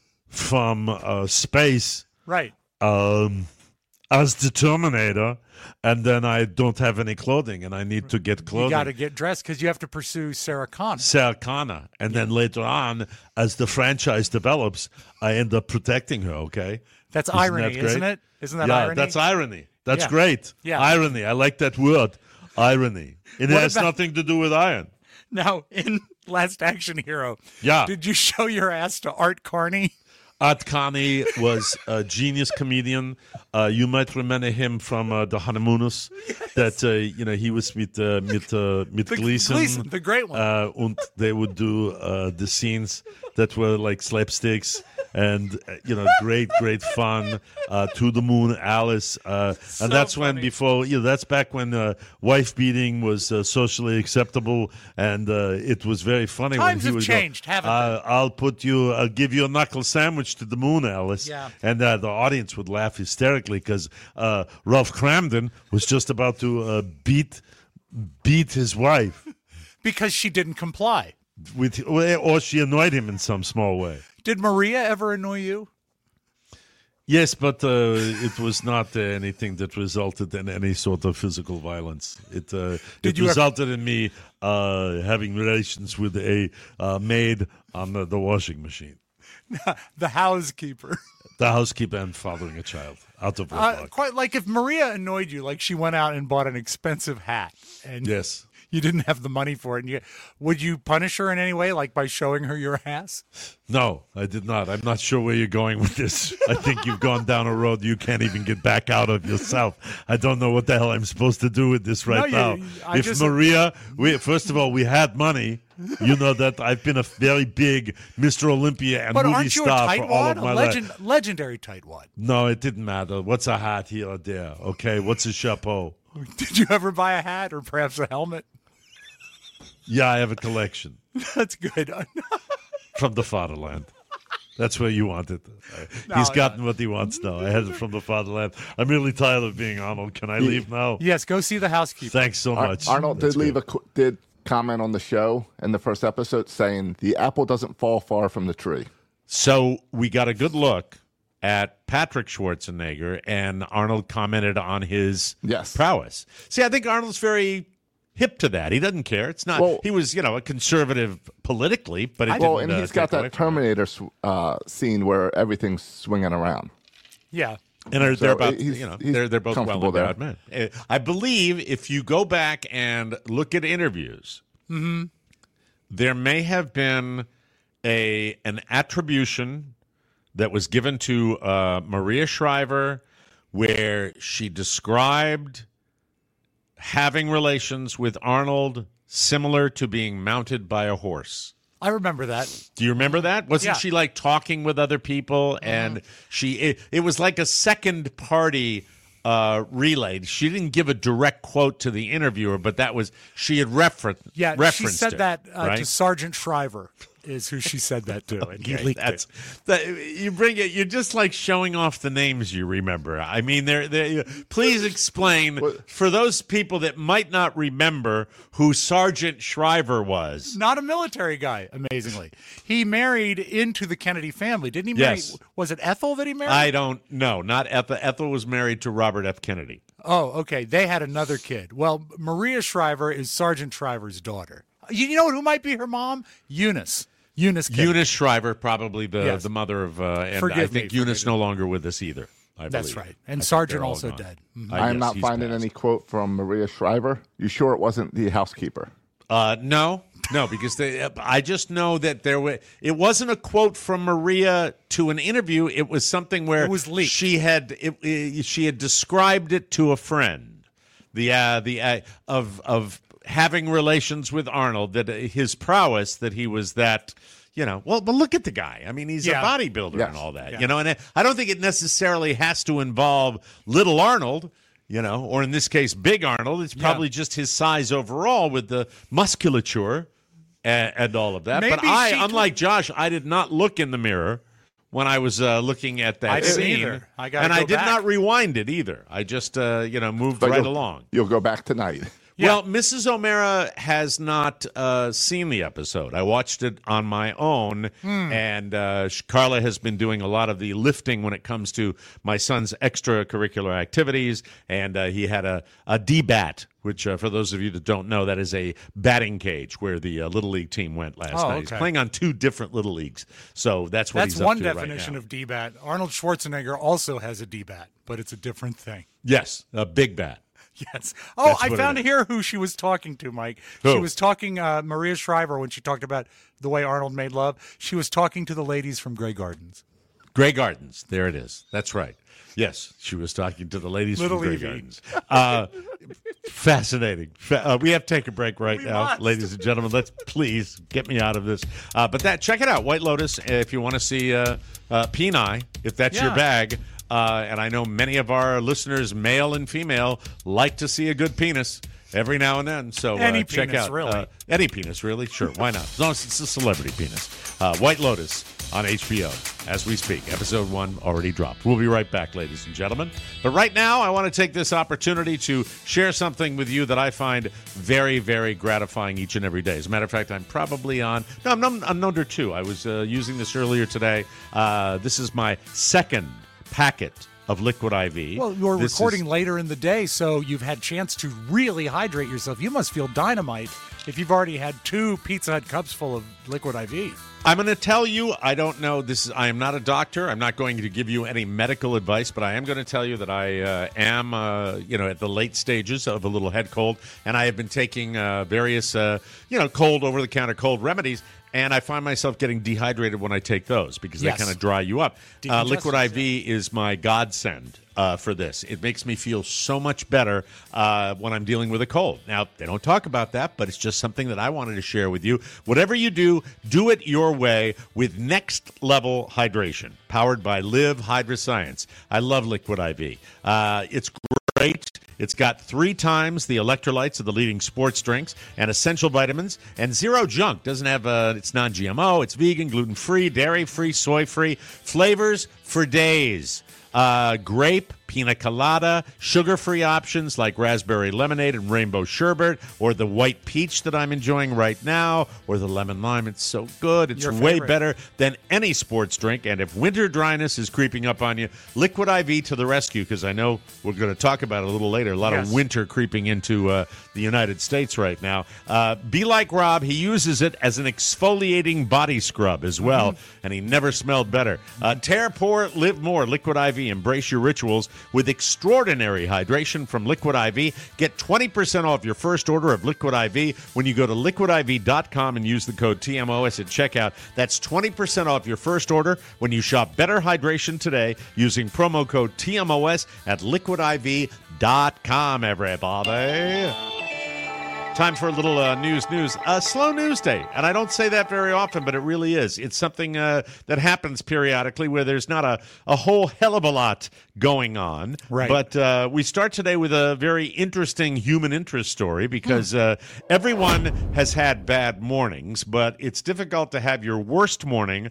from uh, space Right. um, as the Terminator, and then I don't have any clothing, and I need to get clothing. You got to get dressed because you have to pursue Sarah Connor. Sarah Connor. And then later on, as the franchise develops, I end up protecting her, okay? That's Isn't irony, that great? isn't it? Isn't that yeah, irony? that's irony. That's Yeah. great. Yeah. Irony. I like that word, irony. It What has about- nothing to do with iron. Now, in Last Action Hero, Yeah. did you show your ass to Art Carney? Art Carney was a genius comedian. Uh, you might remember him from uh, The Honeymooners. Yes. That uh, you know he was with uh, with uh, with the, Gleason, Gleason, the great one. Uh, and they would do uh, the scenes that were like slapsticks and uh, you know great great fun. Uh, to the Moon, Alice, uh, so and that's funny. When before you know that's back when uh, wife beating was uh, socially acceptable, and uh, it was very funny. Times when he have would changed, go, haven't uh, they? I'll put you. I'll give you a knuckle sandwich to the moon, Alice. Yeah. And uh, the audience would laugh hysterically because uh, Ralph Cramden was just about to uh, beat beat his wife because she didn't comply. With or she annoyed him in some small way. Did Maria ever annoy you? Yes, but uh, it was not uh, anything that resulted in any sort of physical violence. It uh, Did it you resulted ever- in me uh, having relations with a uh, maid on the, the washing machine. The housekeeper. The housekeeper and fathering a child out of Uh, wedlock. quite like if Maria annoyed you, like she went out and bought an expensive hat, and Yes. you didn't have the money for it. And you, would you punish her in any way, like by showing her your ass? No, I did not. I'm not sure where you're going with this. I think you've gone down a road you can't even get back out of yourself. I don't know what the hell I'm supposed to do with this right No, you- now. I if just- Maria, we, first of all, we had money. You know that I've been a very big Mister Olympia and But movie aren't you a star for all tightwad? of my A legend, life. legendary tightwad. No, it didn't matter. What's a hat here or there? Okay, what's a chapeau? Did you ever buy a hat or perhaps a helmet? Yeah, I have a collection That's good. from the fatherland. That's where you want it. No, He's no. gotten what he wants now. I had it from the fatherland. I'm really tired of being Arnold. Can I leave now? Yes, go see the housekeeper. Thanks so Ar- much. Arnold That's did leave good. a qu- did comment on the show in the first episode saying the apple doesn't fall far from the tree. So we got a good look at Patrick Schwarzenegger, and Arnold commented on his Yes. prowess. See, I think Arnold's very hip to that. He doesn't care. It's not. Well- he was, you know, a conservative politically, but it Well, didn't, and uh, he's got take away that from him. Terminator sw- uh, scene where everything's swinging around. Yeah. And they're, So they're about, he's- you know, he's they're they're both well comfortable endowed men. Uh, I believe if you go back and look at interviews, Mm-hmm. there may have been a an attribution that was given to uh, Maria Shriver where she described having relations with Arnold similar to being mounted by a horse. I remember that. Do you remember that? Wasn't Yeah. she like talking with other people? And she it, it was like a second party uh, relayed. She didn't give a direct quote to the interviewer, but that was she had refer- Yeah, referenced she said it, that uh, right? to Sergeant Shriver is who she said that to, and he Okay, leaked that's it. that, you bring it. You're just like showing off the names you remember. I mean, they're, they're, please explain for those people that might not remember who Sergeant Shriver was. Not a military guy, amazingly. He married into the Kennedy family, didn't he? Marry, Yes. Was it Ethel that he married? I don't know. Not Ethel. Ethel was married to Robert F. Kennedy. Oh, okay. They had another kid. Well, Maria Shriver is Sergeant Shriver's daughter. You, you know who might be her mom? Eunice. Eunice. Kennedy. Eunice Shriver, probably the, Yes. the mother of, uh, and Forgive I me, think forgive Eunice me. no longer with us either. I That's believe. right. I And think Sergeant they're all also gone. dead. Mhm. Uh, I am yes, not he's finding passed. any quote from Maria Shriver. You sure it wasn't the housekeeper? Uh, no, no, because they, I just know that there were. It wasn't a quote from Maria to an interview. It was something where It was leaked. she had it, it- she had described it to a friend. The uh, the uh, of of having relations with Arnold, that uh, his prowess, that he was that. You know, well, but look at the guy. I mean, he's Yeah. a bodybuilder Yes. and all that. Yeah. You know, and I don't think it necessarily has to involve little Arnold. You know, or in this case, Big Arnold. It's probably just his size overall with the musculature and, and all of that. but Maybe I, she took- unlike Josh, I did not look in the mirror when I was uh, looking at that I didn't scene. either. I gotta and go I did back. not rewind it either. I just, uh, you know, moved But right you'll- along. You'll go back tonight. Well, Missus O'Mara has not uh, seen the episode. I watched it on my own, Hmm. and uh, Carla has been doing a lot of the lifting when it comes to my son's extracurricular activities, and uh, he had a, a D-bat, which, uh, for those of you that don't know, that is a batting cage where the uh, Little League team went last Oh, night. He's okay. playing on two different Little Leagues, so that's what That's he's up one to right definition now. of D-bat. Arnold Schwarzenegger also has a D-bat, but it's a different thing. Yes, a big bat. Yes. Oh, That's I what found it is. here who she was talking to, Mike. She Who? was talking, uh, Maria Shriver, when she talked about the way Arnold made love. She was talking to the ladies from Grey Gardens. Grey Gardens. There it is. That's right. Yes, she was talking to the ladies Little from Grey Evie. Gardens. Uh, fascinating. Fa- uh, we have to take a break right We now, must. ladies and gentlemen. Let's please get me out of this. Uh, but that, check it out, White Lotus. If you want to see uh, uh, Peni, if that's your Yeah. bag. Uh, and I know many of our listeners, male and female, like to see a good penis every now and then. So uh, Any check penis, out really. Uh, any penis, really. Sure, why not? As long as it's a celebrity penis. Uh, White Lotus on H B O as we speak. Episode one already dropped. We'll be right back, ladies and gentlemen. But right now, I want to take this opportunity to share something with you that I find very, very gratifying each and every day. As a matter of fact, I'm probably on. No, I'm, num- I'm number two. I was uh, using this earlier today. Uh, this is my second packet of Liquid I V. Well, you're This recording is- later in the day, so you've had chance to really hydrate yourself. You must feel dynamite if you've already had two Pizza Hut cups full of Liquid I V. I'm going to tell you, I don't know. This is. I am not a doctor. I'm not going to give you any medical advice, but I am going to tell you that I uh, am, uh, you know, at the late stages of a little head cold, and I have been taking uh, various, uh, you know, cold over-the-counter cold remedies, and I find myself getting dehydrated when I take those because Yes. they kind of dry you up. Uh, Liquid Decongestants, I V is my godsend uh, for this. It makes me feel so much better uh, when I'm dealing with a cold. Now, they don't talk about that, but it's just something that I wanted to share with you. Whatever you do, do it your way with next level hydration, powered by Live Hydroscience. I love Liquid I V. Uh, it's great. It's got three times the electrolytes of the leading sports drinks and essential vitamins and zero junk. Doesn't have a, it's non-G M O, it's vegan, gluten-free, dairy-free, soy-free, flavors for days. Uh, grape, pina colada, sugar-free options like raspberry lemonade and rainbow sherbet, or the white peach that I'm enjoying right now, or the lemon lime. It's so good. It's Your way favorite. better than any sports drink. And if winter dryness is creeping up on you, Liquid I V to the rescue, because I know we're going to talk about it a little later. A lot Yes. of winter creeping into uh, the United States right now. Uh, be like Rob. He uses it as an exfoliating body scrub as well, Mm-hmm. and he never smelled better. Uh, tear, pour, live more. Liquid I V. Embrace your rituals with extraordinary hydration from Liquid I V. Get twenty percent off your first order of Liquid I V when you go to liquid I V dot com and use the code T M O S at checkout. That's twenty percent off your first order when you shop Better Hydration today using promo code T M O S at liquid I V dot com, everybody. Time for a little uh, news, news. Uh, slow news day. And I don't say that very often, but it really is. It's something uh, that happens periodically where there's not a, a whole hell of a lot going on. Right. But uh, we start today with a very interesting human interest story because uh, everyone has had bad mornings, but it's difficult to have your worst morning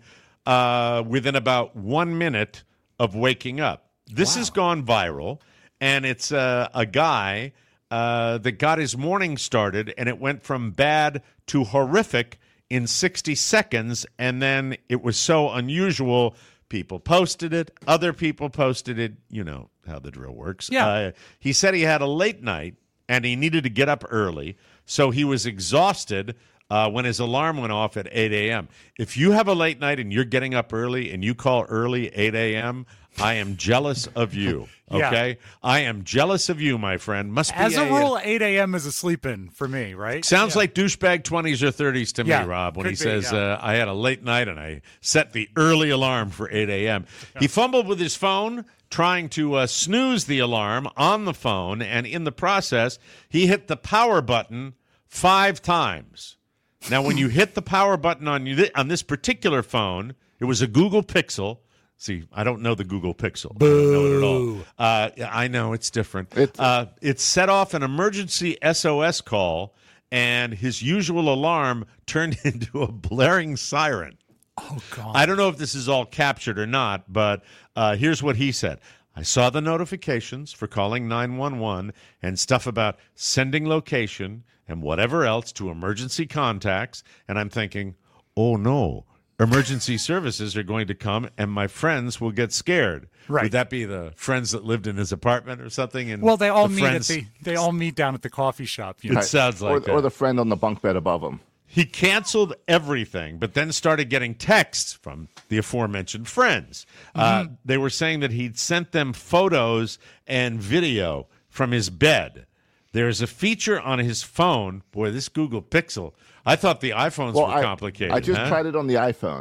uh, within about one minute of waking up. This has gone viral, and it's uh, a guy... Uh, that got his morning started, and it went from bad to horrific in sixty seconds, and then it was so unusual, people posted it, other people posted it. You know how the drill works. Yeah. Uh, he said he had a late night, and he needed to get up early, so he was exhausted uh, when his alarm went off at eight a.m. If you have a late night and you're getting up early and you call early eight a.m., I am jealous of you, Yeah. okay? I am jealous of you, my friend. Must be As a a, rule, eight a.m. is a sleep-in for me, right? Sounds Yeah. like douchebag twenties or thirties to Yeah, me, Rob, when could he be, says, yeah. uh, I had a late night and I set the early alarm for eight a.m. He fumbled with his phone, trying to uh, snooze the alarm on the phone, and in the process, he hit the power button five times. Now, when you hit the power button on, you, on this particular phone, it was a Google Pixel. See, I don't know the Google Pixel. I don't know it at all. Uh, yeah, I know it's different. It's- uh, it set off an emergency S O S call, and his usual alarm turned into a blaring siren. Oh, God. I don't know if this is all captured or not, but uh, here's what he said. I saw the notifications for calling nine one one and stuff about sending location and whatever else to emergency contacts, and I'm thinking, oh, no. Emergency services are going to come, and my friends will get scared. Right. Would that be the friends that lived in his apartment or something? And Well, they all the meet friends, at the they all meet down at the coffee shop. You know? It sounds like or, that. or the friend on the bunk bed above him. He canceled everything, but then started getting texts from the aforementioned friends. Uh, they were saying that he'd sent them photos and video from his bed. There's a feature on his phone. Boy, this Google Pixel. I thought the iPhones Well, were I, complicated. I just huh? tried it on the iPhone,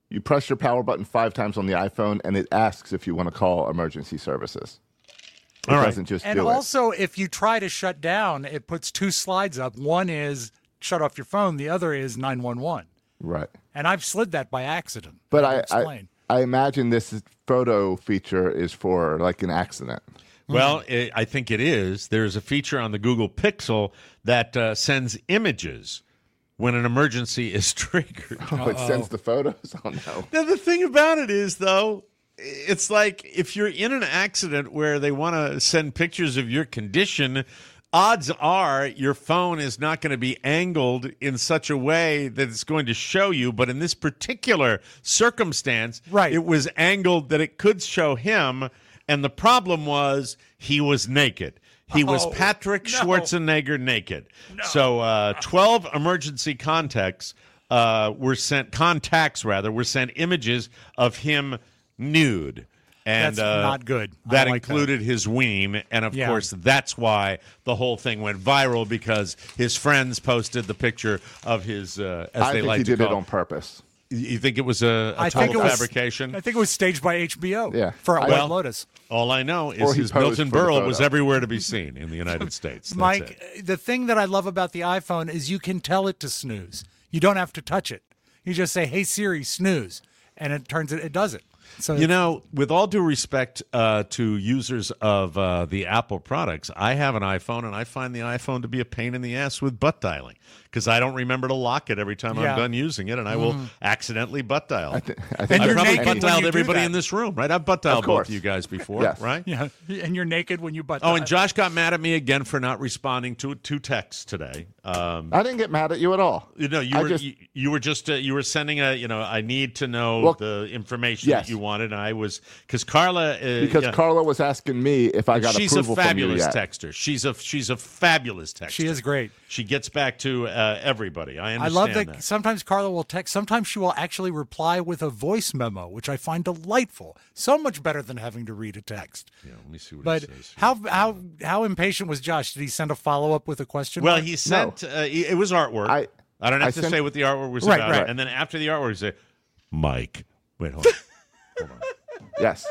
You press your power button five times on the iPhone, and it asks if you want to call emergency services. It All right. doesn't just And do it. also, if you try to shut down, it puts two slides up. One is shut off your phone. The other is nine one one. Right. And I've slid that by accident. But I'll I, I, explain. I imagine this is- photo feature is for like an accident. Well, it, I think it is. There's a feature on the Google Pixel that uh, sends images when an emergency is triggered. Oh, it sends the photos? Oh, no. Now, the thing about it is, though, it's like if you're in an accident where they want to send pictures of your condition, odds are your phone is not going to be angled in such a way that it's going to show you. But in this particular circumstance, right. it was angled that it could show him. And the problem was he was naked. He was Oh, Patrick no. Schwarzenegger naked. So uh, twelve emergency contacts uh, were sent, contacts rather, were sent images of him nude. And That's uh, not good. I That don't like included his ween. And, of Yeah. course, that's why the whole thing went viral, because his friends posted the picture of his, uh, as I they think like he to did call it on purpose. You think it was a, a I total think it was fabrication? I think it was staged by H B O. Yeah. For a I- White Well, Lotus. All I know Or is he his posed Milton for the Berle was photo. everywhere to be seen in the United States. That's Mike, it. the thing that I love about the iPhone is you can tell it to snooze. You don't have to touch it. You just say, "Hey Siri, snooze," and it turns it. It does it. So You know, with all due respect uh, to users of uh, the Apple products, I have an iPhone, and I find the iPhone to be a pain in the ass with butt dialing because I don't remember to lock it every time Yeah. I'm done using it, and I will accidentally butt dial. I, th- I And think I've you're probably naked butt when dialed you do everybody that. in this room, right? I've butt dialed Of both course. of you guys before, Yes. right? yeah, and you're naked when you butt. Oh, dial. and Josh got mad at me again for not responding to two texts today. Um, I didn't get mad at you at all. You know, you I were just- you, you were just uh, you were sending a you know I need to know Well, the information yes. that you wanted, and I was because Carla uh, Because yeah, Carla was asking me if I got she's a approval from you fabulous yet. texter. She's a she's a fabulous texter. She is great. She gets back to uh, everybody. I I understand love that, that. sometimes Carla will text. Sometimes she will actually reply with a voice memo, which I find delightful. So much better than having to read a text. Yeah, let me see what But he says. how how how impatient was Josh? Did he send a follow up with a question? Well, mark? he sent uh, he- it was artwork. I- I don't have I to sent- say what the artwork was Right, about, right. and then after the artwork, he said, "Mike, wait, hold on, hold on, Yes.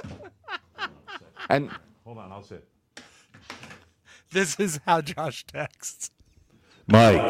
And hold on, I'll sit." This is how Josh texts. Mike.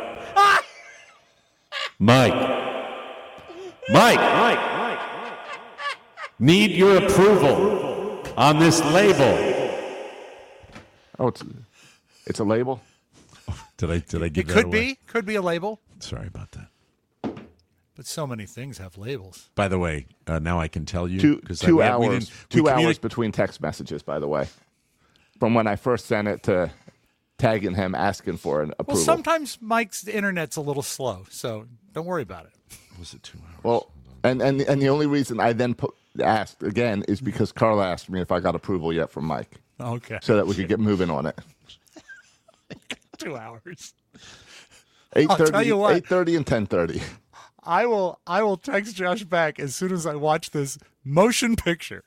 Mike. Mike. Mike. Mike. Need your approval on this label. oh, it's it's a label. Did I did I give It could be, could be a label, Sorry about that. but so many things have labels. By the way, uh, now I can tell you Two because two we, hours. we didn't, we two hours communi- between text messages. By the way, from when I first sent it to tagging him asking for an Well, approval. sometimes Mike's internet's a little slow, so don't worry about it. Was it two hours? Well, and and and the only reason I then put, asked again is because Carla asked me if I got approval yet from Mike, Okay, so that we could get moving on it. two hours. Eight I'll tell thirty, you what. eight thirty, and ten thirty. I will. I will text Josh back as soon as I watch this motion picture.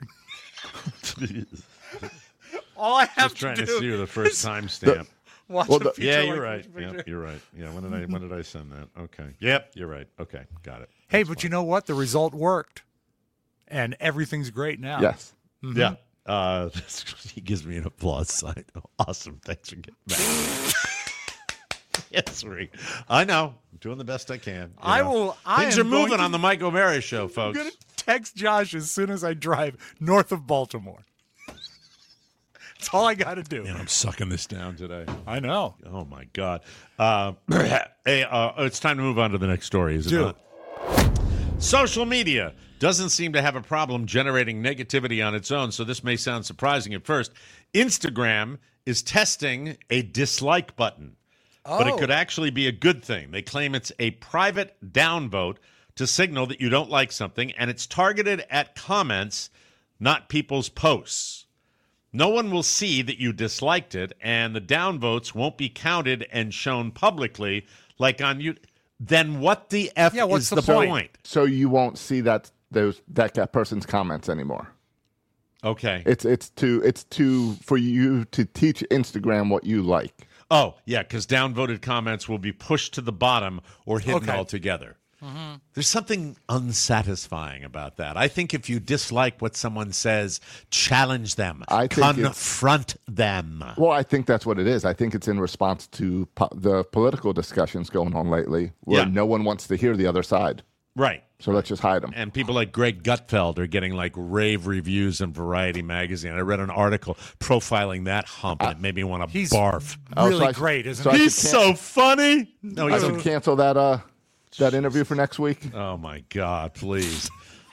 All I have Just trying to to do see the first is timestamp. watch Well, a the- feature Yeah, like you're this right. picture. Yep, you're right. Yeah, when did I when did I send that? Okay. Yep, you're right. Okay, got it. Hey, but you know what? The result worked, and everything's great now. Yes. Mm-hmm. Yeah. Uh, he gives me an applause sign. Oh, awesome. Thanks for getting back. Yes, Rick. I know. I'm doing the best I can. you I know. will. I Things am are moving going to- on the Mike O'Mara show, I'm folks. gonna text Josh as soon as I drive north of Baltimore. That's all I got to do. Man, I'm sucking this down today. I know. Oh my God. Uh, hey, uh, it's time to move on to the next story, is it Do. not? Social media doesn't seem to have a problem generating negativity on its own, so this may sound surprising at first. Instagram is testing a dislike button, but it Oh. could actually be a good thing. They claim it's a private downvote to signal that you don't like something, and it's targeted at comments, not people's posts. No one will see that you disliked it, and the downvotes won't be counted and shown publicly like on you. Then what the F Yeah, what's is the the point? point? So you won't see that those that, that person's comments anymore. Okay. It's it's to it's to for you to teach Instagram what you like. Oh, yeah, because downvoted comments will be pushed to the bottom or hidden Okay. altogether. Mm-hmm. There's something unsatisfying about that. I think if you dislike what someone says, challenge them, I think confront them. Well, I think that's what it is. I think it's in response to po- the political discussions going on lately where Yeah. no one wants to hear the other side. Right. So let's just hide them. And people like Greg Gutfeld are getting like rave reviews in Variety magazine. I read an article profiling that hump, and it made me want to He's barf. Oh, really so I- great, isn't so he? I He's should so funny. No, I he's should cancel that uh that interview for next week. Oh, my God, please.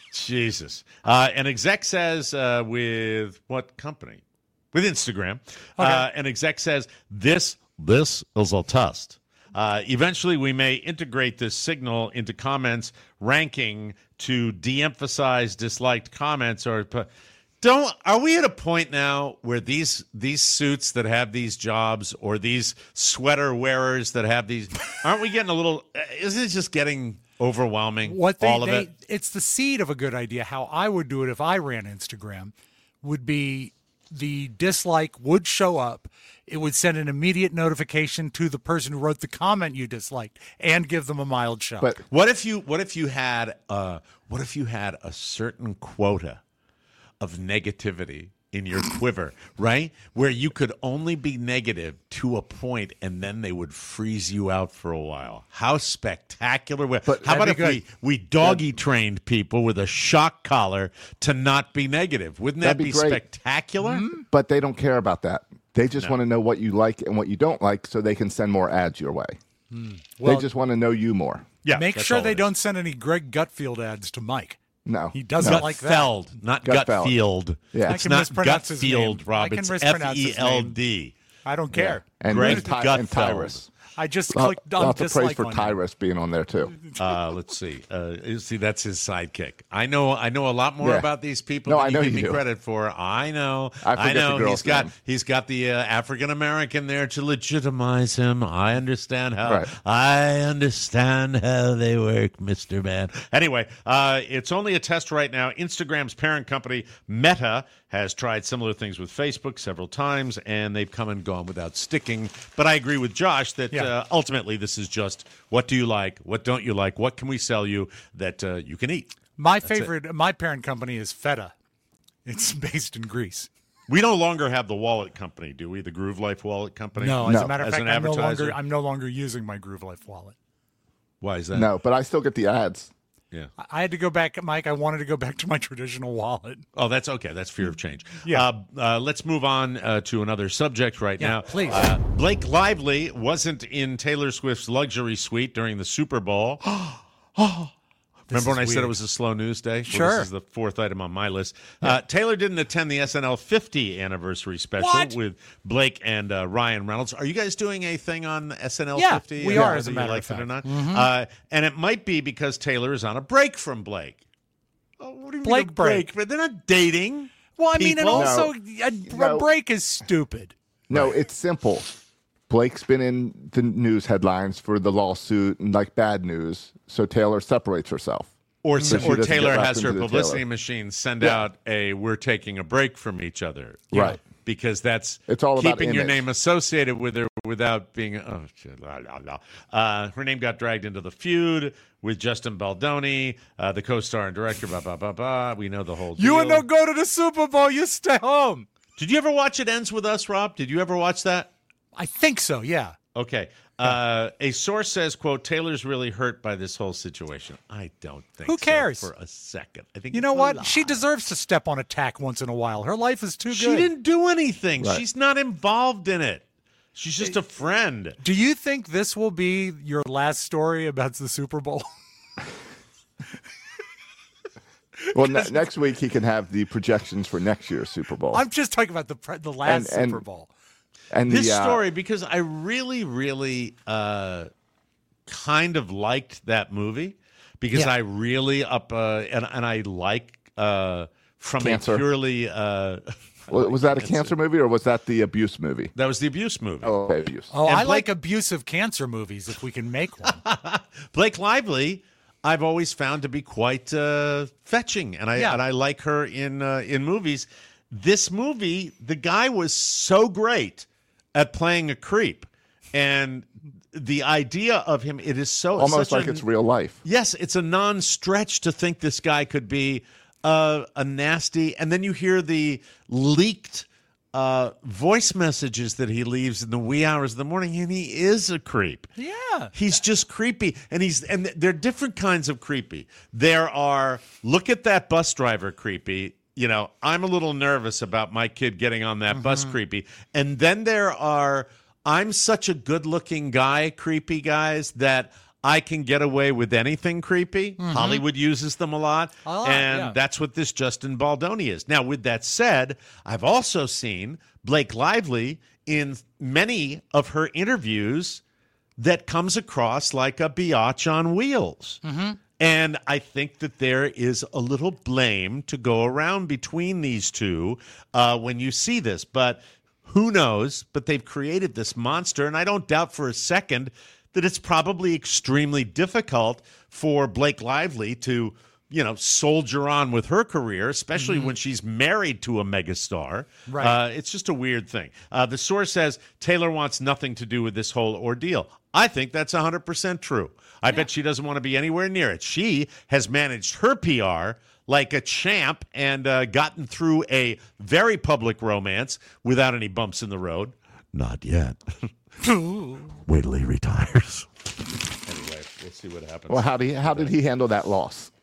Jesus. Uh, an exec says uh, with what company? With Instagram. Uh, an exec says, this, this is a test. Uh, eventually, we may integrate this signal into comments ranking to de-emphasize disliked comments or... Don't are we at a point now where these these suits that have these jobs or these sweater wearers that have these aren't we getting a little isn't it just getting overwhelming What they, all of they, it? It's the seed of a good idea. How I would do it if I ran Instagram would be the dislike would show up. It would send an immediate notification to the person who wrote the comment you disliked and give them a mild shock. But What if you what if you had uh what if you had a certain quota of negativity in your quiver, right? Where you could only be negative to a point and then they would freeze you out for a while. How spectacular. But How about that'd if be we, we doggy trained people with a shock collar to not be negative? Wouldn't that That'd be be, great. spectacular? but they don't care about that. They just No. want to know what you like and what you don't like so they can send more ads your way. Well, they just want to know you more. Yeah. make that's sure all they it is. don't send any Greg Gutfield ads to Mike. No. He doesn't no. like that. Gutfeld, not Gutfeld. Gutfield. Yeah. I It's can not mispronounce his name. Gutfield, Rob. I can It's mispronounce his F E L D. I don't care. And, Greg and, Ty- and Gutfeld. Tyrus. I just Lot- clicked on Lots of praise dislike for on him. Tyrus being on there too. Uh, let's see. Uh, you see, that's his sidekick. I know. I know a lot more Yeah. about these people No, than I you know give you me do. credit for. I know. I forget the know. girl's He's got. name. He's got the uh, African American there to legitimize him. I understand how. Right. I understand how they work, Mister Man. Anyway, uh, it's only a test right now. Instagram's parent company, Meta, has tried similar things with Facebook several times, and they've come and gone without sticking. But I agree with Josh that Yeah. uh, ultimately this is just what do you like, what don't you like, what can we sell you that uh, you can eat. My That's it. favorite, my parent company is Feta. It's based in Greece. We no longer have the wallet company, do we? The Groove Life wallet company? No, as No. a matter of As fact, an I'm no, advertiser? longer, I'm no longer using my Groove Life wallet. Why is that? No, but I still get the ads. Yeah. I- I had to go back, Mike. I wanted to go back to my traditional wallet. Oh, that's okay. That's fear of change. Yeah. Uh, uh, let's move on uh, to another subject right Yeah, now. please. Uh, Blake Lively wasn't in Taylor Swift's luxury suite during the Super Bowl. Remember when I is said it weird. was a slow news day? Well, Sure. this is the fourth item on my list. Uh, Taylor didn't attend the S N L fifty anniversary special What? with Blake and uh, Ryan Reynolds. Are you guys doing a thing on S N L Yeah, fifty? we Uh, are, as a whether you matter of like it or not? fact. Mm-hmm. Uh, and it might be because Taylor is on a break from Blake. Oh, what do you Blake mean a break. But they're not dating. Well, I mean, and People? also, No. a, a No. break is stupid. No, it's simple. Blake's been in the news headlines for the lawsuit and like bad news, so Taylor separates herself. Or, So she or doesn't Taylor get wrapped has her into the publicity Taylor. machine send Yeah. out a "we're taking a break from each other," Right. Because that's It's all about keeping your image. name associated with her without being. Oh, shit, la, la, la. Uh, her name got dragged into the feud with Justin Baldoni, uh, the co-star and director. Blah blah blah blah. We know the whole. You deal. and no go to the Super Bowl. You stay home. Did you ever watch It Ends With Us, Rob? Did you ever watch that? I think so. Yeah. Okay. Uh, a source says, quote, Taylor's really hurt by this whole situation. I don't think Who so cares? for a second. I think You it's know a what? lie. She deserves to step on a tack once in a while. Her life is too She good. didn't do anything. Right. She's not involved in it. She's just a friend. Do you think this will be your last story about the Super Bowl? Well, ne- next week he can have the projections for next year's Super Bowl. I'm just talking about the pre- the last And- and- Super Bowl. and This the, uh, story, because I really, really uh, kind of liked that movie because Yeah. I really up uh, and and I like uh, from Cancer. a purely uh, wa- was that a cancer movie or was that the abuse movie? that was the abuse movie. Oh, okay, abuse. Oh, And I Blake- like abusive cancer movies if we can make one. Blake Lively, I've always found to be quite uh, fetching, and I Yeah. and I like her in uh, in movies. This movie, the guy was so great at playing a creep, And the idea of him, it is so almost such like a, it's real life. Yes, it's a non-stretch to think this guy could be uh, a nasty. And then you hear the leaked uh, voice messages that he leaves in the wee hours of the morning, and he is a creep. Yeah, he's just creepy, and he's and there are different kinds of creepy. There are look at that bus driver creepy. You know, I'm a little nervous about my kid getting on that mm-hmm. bus creepy, and then there are I'm such a good-looking guy creepy guys that I can get away with anything creepy. Mm-hmm. Hollywood uses them a lot. A lot and yeah. that's what this Justin Baldoni is. Now, with that said, I've also seen Blake Lively in many of her interviews that comes across like a biatch on wheels. Mm-hmm. And I think that there is a little blame to go around between these two uh, when you see this. But who knows? But they've created this monster, and I don't doubt for a second that it's probably extremely difficult for Blake Lively to, you know, soldier on with her career, especially mm-hmm. when she's married to a megastar. Right. Uh, it's just a weird thing. Uh, the source says Taylor wants nothing to do with this whole ordeal. I think that's one hundred percent true. I yeah. bet she doesn't want to be anywhere near it. She has managed her P R like a champ and uh, gotten through a very public romance without any bumps in the road. Not yet. Wait till he retires. Anyway, we'll see what happens. Well, how did he, how did he handle that loss?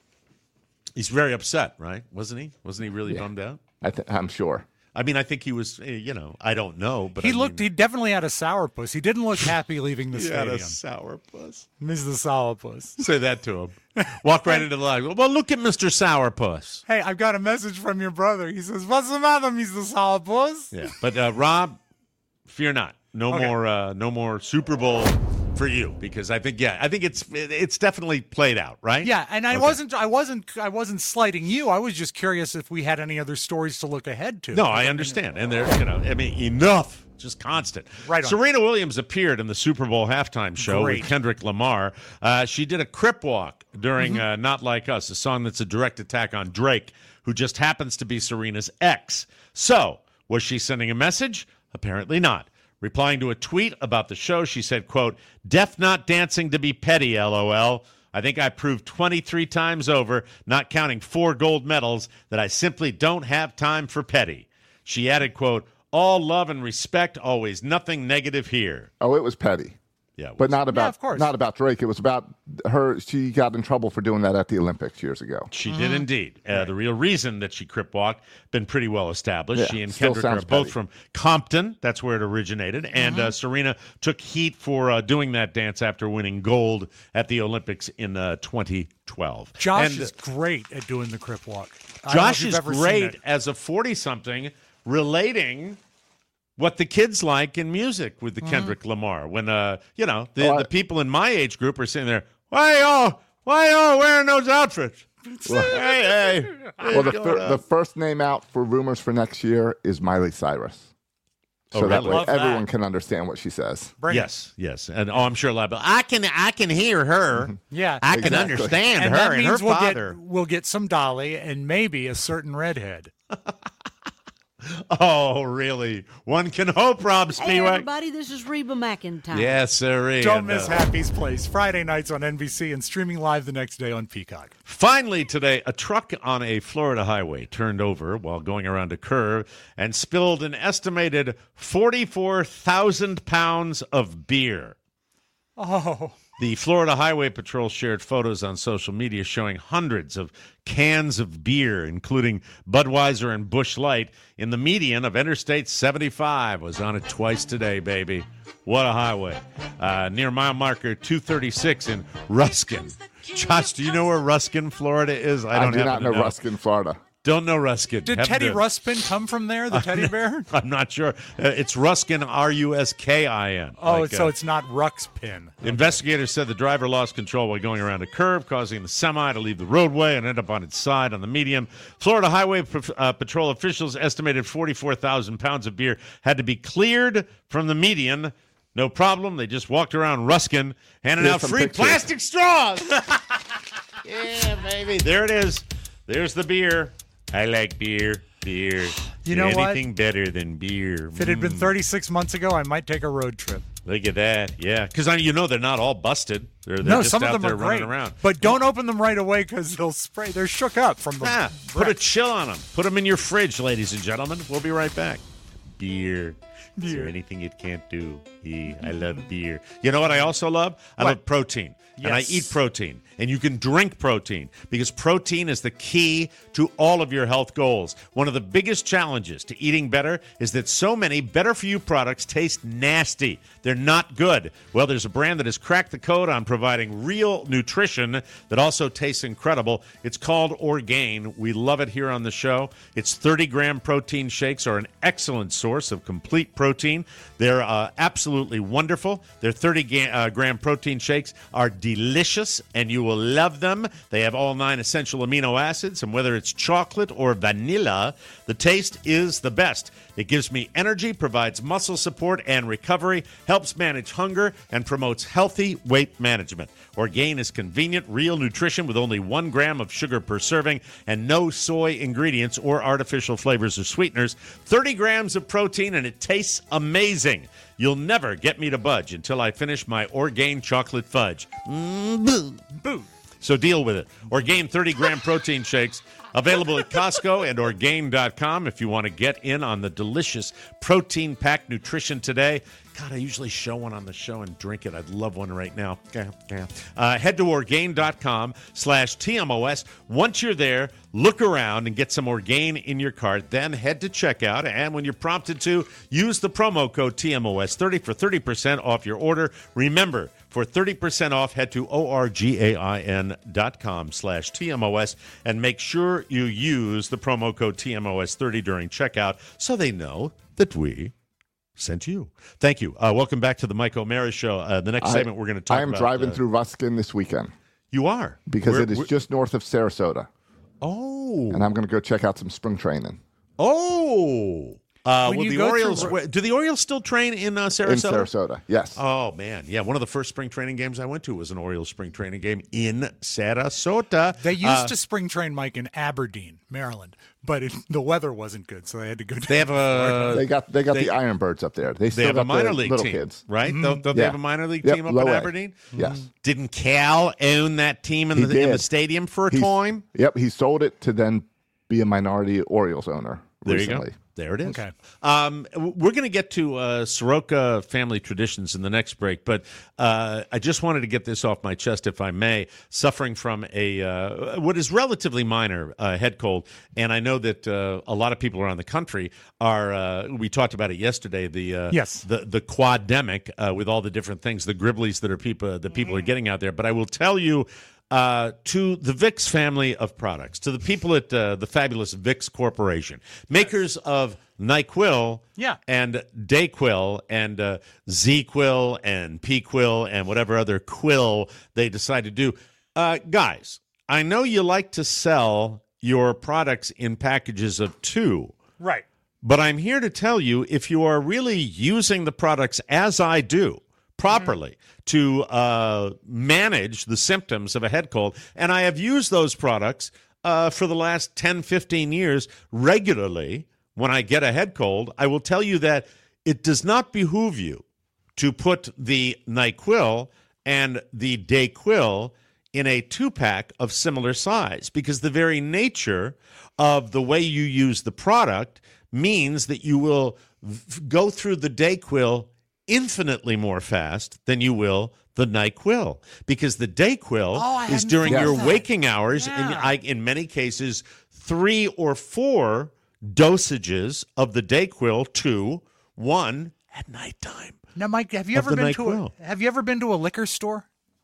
He's very upset, right? Wasn't he? Wasn't he really yeah. bummed out? I th- I'm sure. I mean, I think he was, you know, I don't know. But he I looked, mean, he definitely had a sourpuss. He didn't look happy leaving the he stadium. He had a sourpuss. Mister Sourpuss. Say that to him. Walk right into the line. Well, look at Mister Sourpuss. Hey, I've got a message from your brother. He says, what's the matter, Mister Sourpuss? Yeah, but uh, Rob, fear not. No okay. more, uh, no more Super Bowl for you, because I think, yeah, I think it's it's definitely played out, right? Yeah, and I okay. wasn't, I wasn't, I wasn't slighting you. I was just curious if we had any other stories to look ahead to. No, I understand, and there, you know, I mean, enough, just constant. Right. On. Serena Williams appeared in the Super Bowl halftime show Great. with Kendrick Lamar. Uh, she did a crip walk during mm-hmm. uh, "Not Like Us," a song that's a direct attack on Drake, who just happens to be Serena's ex. So, was she sending a message? Apparently not. Replying to a tweet about the show, she said, quote, "Def not dancing to be petty, LOL. I think I proved twenty-three times over, not counting four gold medals, that I simply don't have time for petty." She added, quote, "All love and respect, always nothing negative here." Oh, it was petty. Yeah, but not about yeah, of course. not about Drake. It was about her. She got in trouble for doing that at the Olympics years ago. She Mm-hmm. did indeed. Uh, right. The real reason that she crip walked been pretty well established. Yeah, she and still Kendrick are sounds both petty. from Compton. That's where it originated. And Mm-hmm. uh, Serena took heat for uh, doing that dance after winning gold at the Olympics in uh, twenty twelve. Josh and, is great at doing the crip walk. I don't know if Josh you've is ever seen great it. as a forty-something relating what the kids like in music with the Mm-hmm. Kendrick Lamar. When, uh, you know, the, Oh, I- the people in my age group are sitting there, why y'all, why y'all wearing those outfits? Well, hey, hey. well, the, What's fir- going on? the first name out for rumors for next year is Miley Cyrus. So Oh, that really? way Love that. everyone can understand what she says. Bring it. Yes, yes, and oh, I'm sure a lot of I can, I can hear her. Yeah. I can Exactly. understand and her that and her means we'll father. get we'll get some Dolly and maybe a certain redhead. Oh, really? One can hope, Rob Hey, Spiewak. everybody, this is Reba McEntire. Yes, sir. Don't miss Happy's Place Friday nights on N B C and streaming live the next day on Peacock. Finally today, a truck on a Florida highway turned over while going around a curve and spilled an estimated forty-four thousand pounds of beer. Oh. The Florida Highway Patrol shared photos on social media showing hundreds of cans of beer, including Budweiser and Busch Light, in the median of Interstate seventy-five. Was on it twice today, baby. What a highway. Uh, near mile marker two thirty-six in Ruskin. Josh, do you know where Ruskin, Florida is? I I, don't do happen not to know, know Ruskin, Florida. Don't know Ruskin. Did Happen Teddy to- Ruspin come from there, the teddy bear? I'm not sure. Uh, it's Ruskin, R U S K I N. Oh, Like, so uh, it's not Ruxpin. Investigators said the driver lost control while going around a curve, causing the semi to leave the roadway and end up on its side on the median. Florida Highway uh, Patrol officials estimated forty-four thousand pounds of beer had to be cleared from the median. No problem. They just walked around Ruskin, handing Here's out some free pictures. plastic straws. Yeah, baby. There it is. There's the beer. I like beer. Beer. You know what? Anything better than beer. If it had been thirty-six months ago, I might take a road trip. Look at that. Yeah. Because, you know, they're not all busted. They're, they're no, just some out of them there are running great. around. But don't open them right away because they'll spray. They're shook up from the Ah, breath. put a chill on them. Put them in your fridge, ladies and gentlemen. We'll be right back. Beer. Is Beer. there anything it can't do? E, I love beer. You know what I also love? I What? love protein. And I Yes. eat protein. And you can drink protein because protein is the key to all of your health goals. One of the biggest challenges to eating better is that so many better-for-you products taste nasty. They're not good. Well, there's a brand that has cracked the code on providing real nutrition that also tastes incredible. It's called Orgain. We love it here on the show. Its thirty-gram protein shakes are an excellent source of complete protein. They're uh, absolutely wonderful. Their thirty-gram protein shakes are delicious, and you will love them. They have all nine essential amino acids, and whether it's chocolate or vanilla, the taste is the best. It gives me energy, provides muscle support and recovery, helps manage hunger, and promotes healthy weight management. Orgain is convenient, real nutrition with only one gram of sugar per serving and no soy ingredients or artificial flavors or sweeteners. thirty grams of protein, and it tastes amazing. You'll never get me to budge until I finish my Orgain chocolate fudge. Mm, boo, boo. So deal with it. Orgain thirty-gram protein shakes, available at Costco and Orgain dot com if you want to get in on the delicious protein-packed nutrition today. God, I usually show one on the show and drink it. I'd love one right now. Uh, head to Orgain.com slash TMOS. Once you're there, look around and get some Orgain in your cart. Then head to checkout. And when you're prompted to, use the promo code T M O S thirty for thirty percent off your order. Remember, for thirty percent off, head to O-R-G-A-I-N dot com slash T-M-O-S and make sure you use the promo code T M O S thirty during checkout so they know that we sent you. Thank you. Uh, welcome back to the Mike O'Mara Show. Uh, the next I, segment we're going to talk about. I am about, driving uh, through Ruskin this weekend. You are? Because Where- it is where- just north of Sarasota. Oh. And I'm going to go check out some spring training. Oh. Uh, When well, you the go Orioles. through- where- do the Orioles still train in uh, Sarasota? In Sarasota, yes. Oh, man. Yeah, one of the first spring training games I went to was an Orioles spring training game in Sarasota. They used Uh, to spring train, Mike, in Aberdeen, Maryland, but it, the weather wasn't good, so they had to go. They have a. they got they got they- the Ironbirds up there. They They still have got a minor the league little team, kids. right? Mm-hmm. Don't, don't they Yeah. have a minor league Yep, team up low in A. Aberdeen? Yes. Didn't Cal own that team in He the, in the did. stadium for a He's- time? Yep, he sold it to then be a minority Orioles owner There recently. you go. There it is. Okay. Um, w- we're going to get to uh, Soroka family traditions in the next break, but uh, I just wanted to get this off my chest, if I may. Suffering from a uh, what is relatively minor uh, head cold, and I know that uh, a lot of people around the country are. Uh, we talked about it yesterday. The uh, Yes. the the quademic uh, with all the different things, the gribblies that are people that people are getting out there. But I will tell you. Uh, to the Vicks family of products, to the people at uh, the fabulous Vicks Corporation, makers of NyQuil Yeah. and DayQuil and uh, Z-Quil and P-Quil and whatever other quill they decide to do. Uh, guys, I know you like to sell your products in packages of two, Right. but I'm here to tell you if you are really using the products as I do, properly to uh, manage the symptoms of a head cold. And I have used those products uh, for the last ten, fifteen years regularly. When I get a head cold, I will tell you that it does not behoove you to put the NyQuil and the DayQuil in a two-pack of similar size because the very nature of the way you use the product means that you will v- go through the DayQuil infinitely more fast than you will the NyQuil because the DayQuil Oh, I is hadn't during thought your of that. waking hours and Yeah. I, in many cases three or four dosages of the DayQuil to one at nighttime. Now, Mike, have you Of ever the been to a, NyQuil. have you ever been to a liquor store?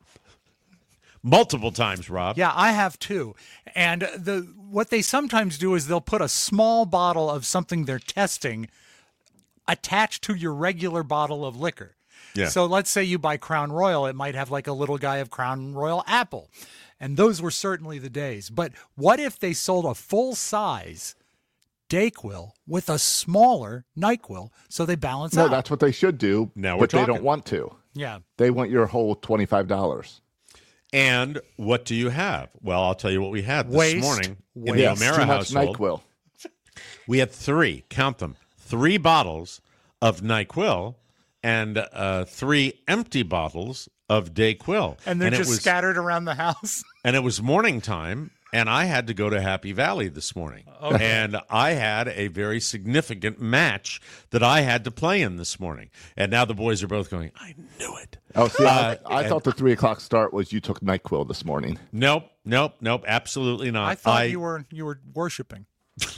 Multiple times, Rob. Yeah, I have too. And the what they sometimes do is they'll put a small bottle of something they're testing attached to your regular bottle of liquor. Yeah. So let's say you buy Crown Royal, it might have like a little guy of Crown Royal Apple. And those were certainly the days. But what if they sold a full size DayQuil with a smaller NyQuil so they balance No, out? that's what they should do, Now we're but they talking. don't want to. Yeah. They want your whole twenty-five dollars. And what do you have? Well, I'll tell you what we had this Waste, morning in waste. the Yes, O'Mara too much household. NyQuil. we had three, count them, three bottles of NyQuil and uh, three empty bottles of DayQuil. And they're and just was, scattered around the house. And it was morning time, and I had to go to Happy Valley this morning. Okay. And I had a very significant match that I had to play in this morning. And now the boys are both going, I knew it. Oh, see, Uh, I, I and- thought the three o'clock start was you took NyQuil this morning. Nope, nope, nope, absolutely not. I thought you were you were worshiping.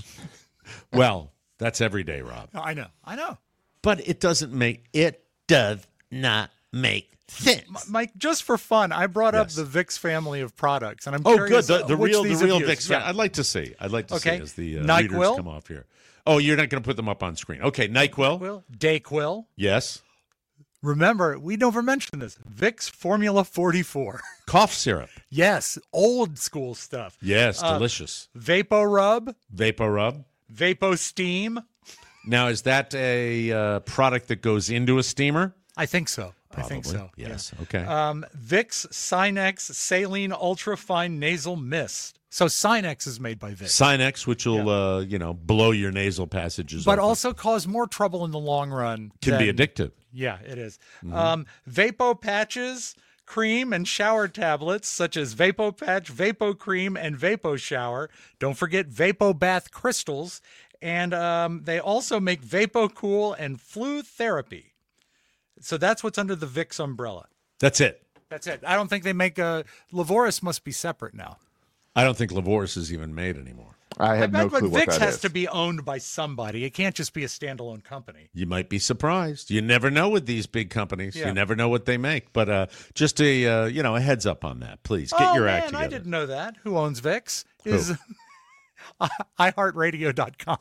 Well, that's every day, Rob. I know, I know. But it doesn't make, it does not make sense. M- Mike, just for fun, I brought Yes. up the Vicks family of products, and I'm Oh, curious good. The, the which real, the these real have used. Vicks. Yeah. I'd like to see. I'd like to Okay. see as the uh, NyQuil? readers come off here. Oh, you're not going to put them up on screen. Okay, NyQuil. NyQuil, DayQuil. Yes. Remember, we never mentioned this. Vicks Formula forty-four. Cough syrup. Yes, old school stuff. Yes, Uh, delicious. Vapo Rub, Vapor Rub. Vapo Steam. Now, is that a uh, product that goes into a steamer? I think so. I think Probably. so. Yes. yeah. Okay. Um, Vicks Sinex Saline Ultra Fine Nasal Mist. So Sinex is made by Vicks. Sinex, which will, uh, you know, blow your nasal passages but open. also cause more trouble in the long run. Can be than- addictive. Yeah, it is. Mhm. Um, Vapo patches, cream, and shower tablets such as Vapo Patch, Vapo Cream, and Vapo Shower. Don't forget Vapo Bath crystals. And um, they also make Vapo Cool and Flu Therapy. So that's what's under the Vicks umbrella. That's it. That's it. I don't think they make a... Lavoris must be separate now. I don't think Lavoris is even made anymore. I have I no bet, clue but what Vicks that has is. to be owned by somebody. It can't just be a standalone company. You might be surprised. You never know with these big companies. Yeah. You never know what they make. But uh, just a uh, you know a heads up on that, please. Get oh, your man, act together. I didn't know that. Who owns Vicks? Who? Is i heart radio dot com.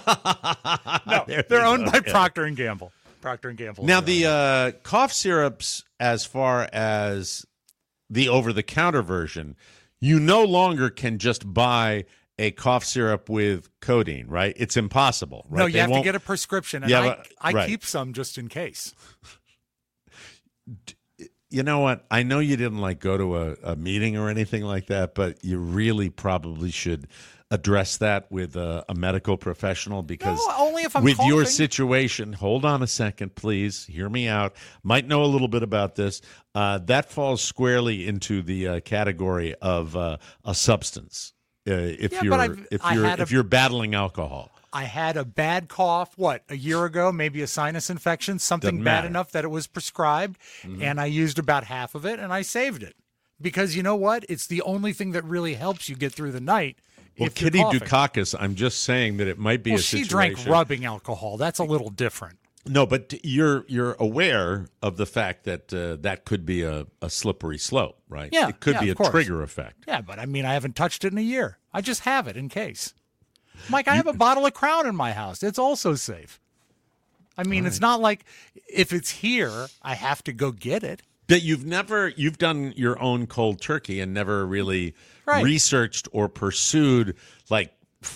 No, There they're you owned go. by Yeah. Procter and Gamble. Procter and Gamble. Now the uh, cough syrups, as far as the over-the-counter version, you no longer can just buy a cough syrup with codeine, right? It's impossible, right? No, you They have to won't- get a prescription, and Yeah, I, but- I right. keep some just in case. You know what? I know you didn't like go to a, a meeting or anything like that, but you really probably should address that with a, a medical professional because No, only if I'm with your coughing. situation, hold on a second, please. Hear me out. Might know a little bit about this. Uh, that falls squarely into the uh, category of uh, a substance. Uh, if Yeah, you're but I've- if I you're had a- if you're battling alcohol. I had a bad cough, what, a year ago, maybe a sinus infection, something Doesn't bad matter. enough that it was prescribed, Mhm. and I used about half of it, and I saved it. Because you know what? It's the only thing that really helps you get through the night. Well, if you're Kitty coughing. Dukakis, I'm just saying that it might be Well, a she situation. drank rubbing alcohol. That's a little different. No, but you're you're aware of the fact that uh, that could be a, a slippery slope, right? Yeah, it could yeah, be a of course. trigger effect. Yeah, but I mean, I haven't touched it in a year. I just have it in case. Mike, I have a bottle of Crown in my house. It's also safe. I mean, it's not like if it's here, I have to go get it. That you've never you've done your own cold turkey and never really Right. researched or pursued like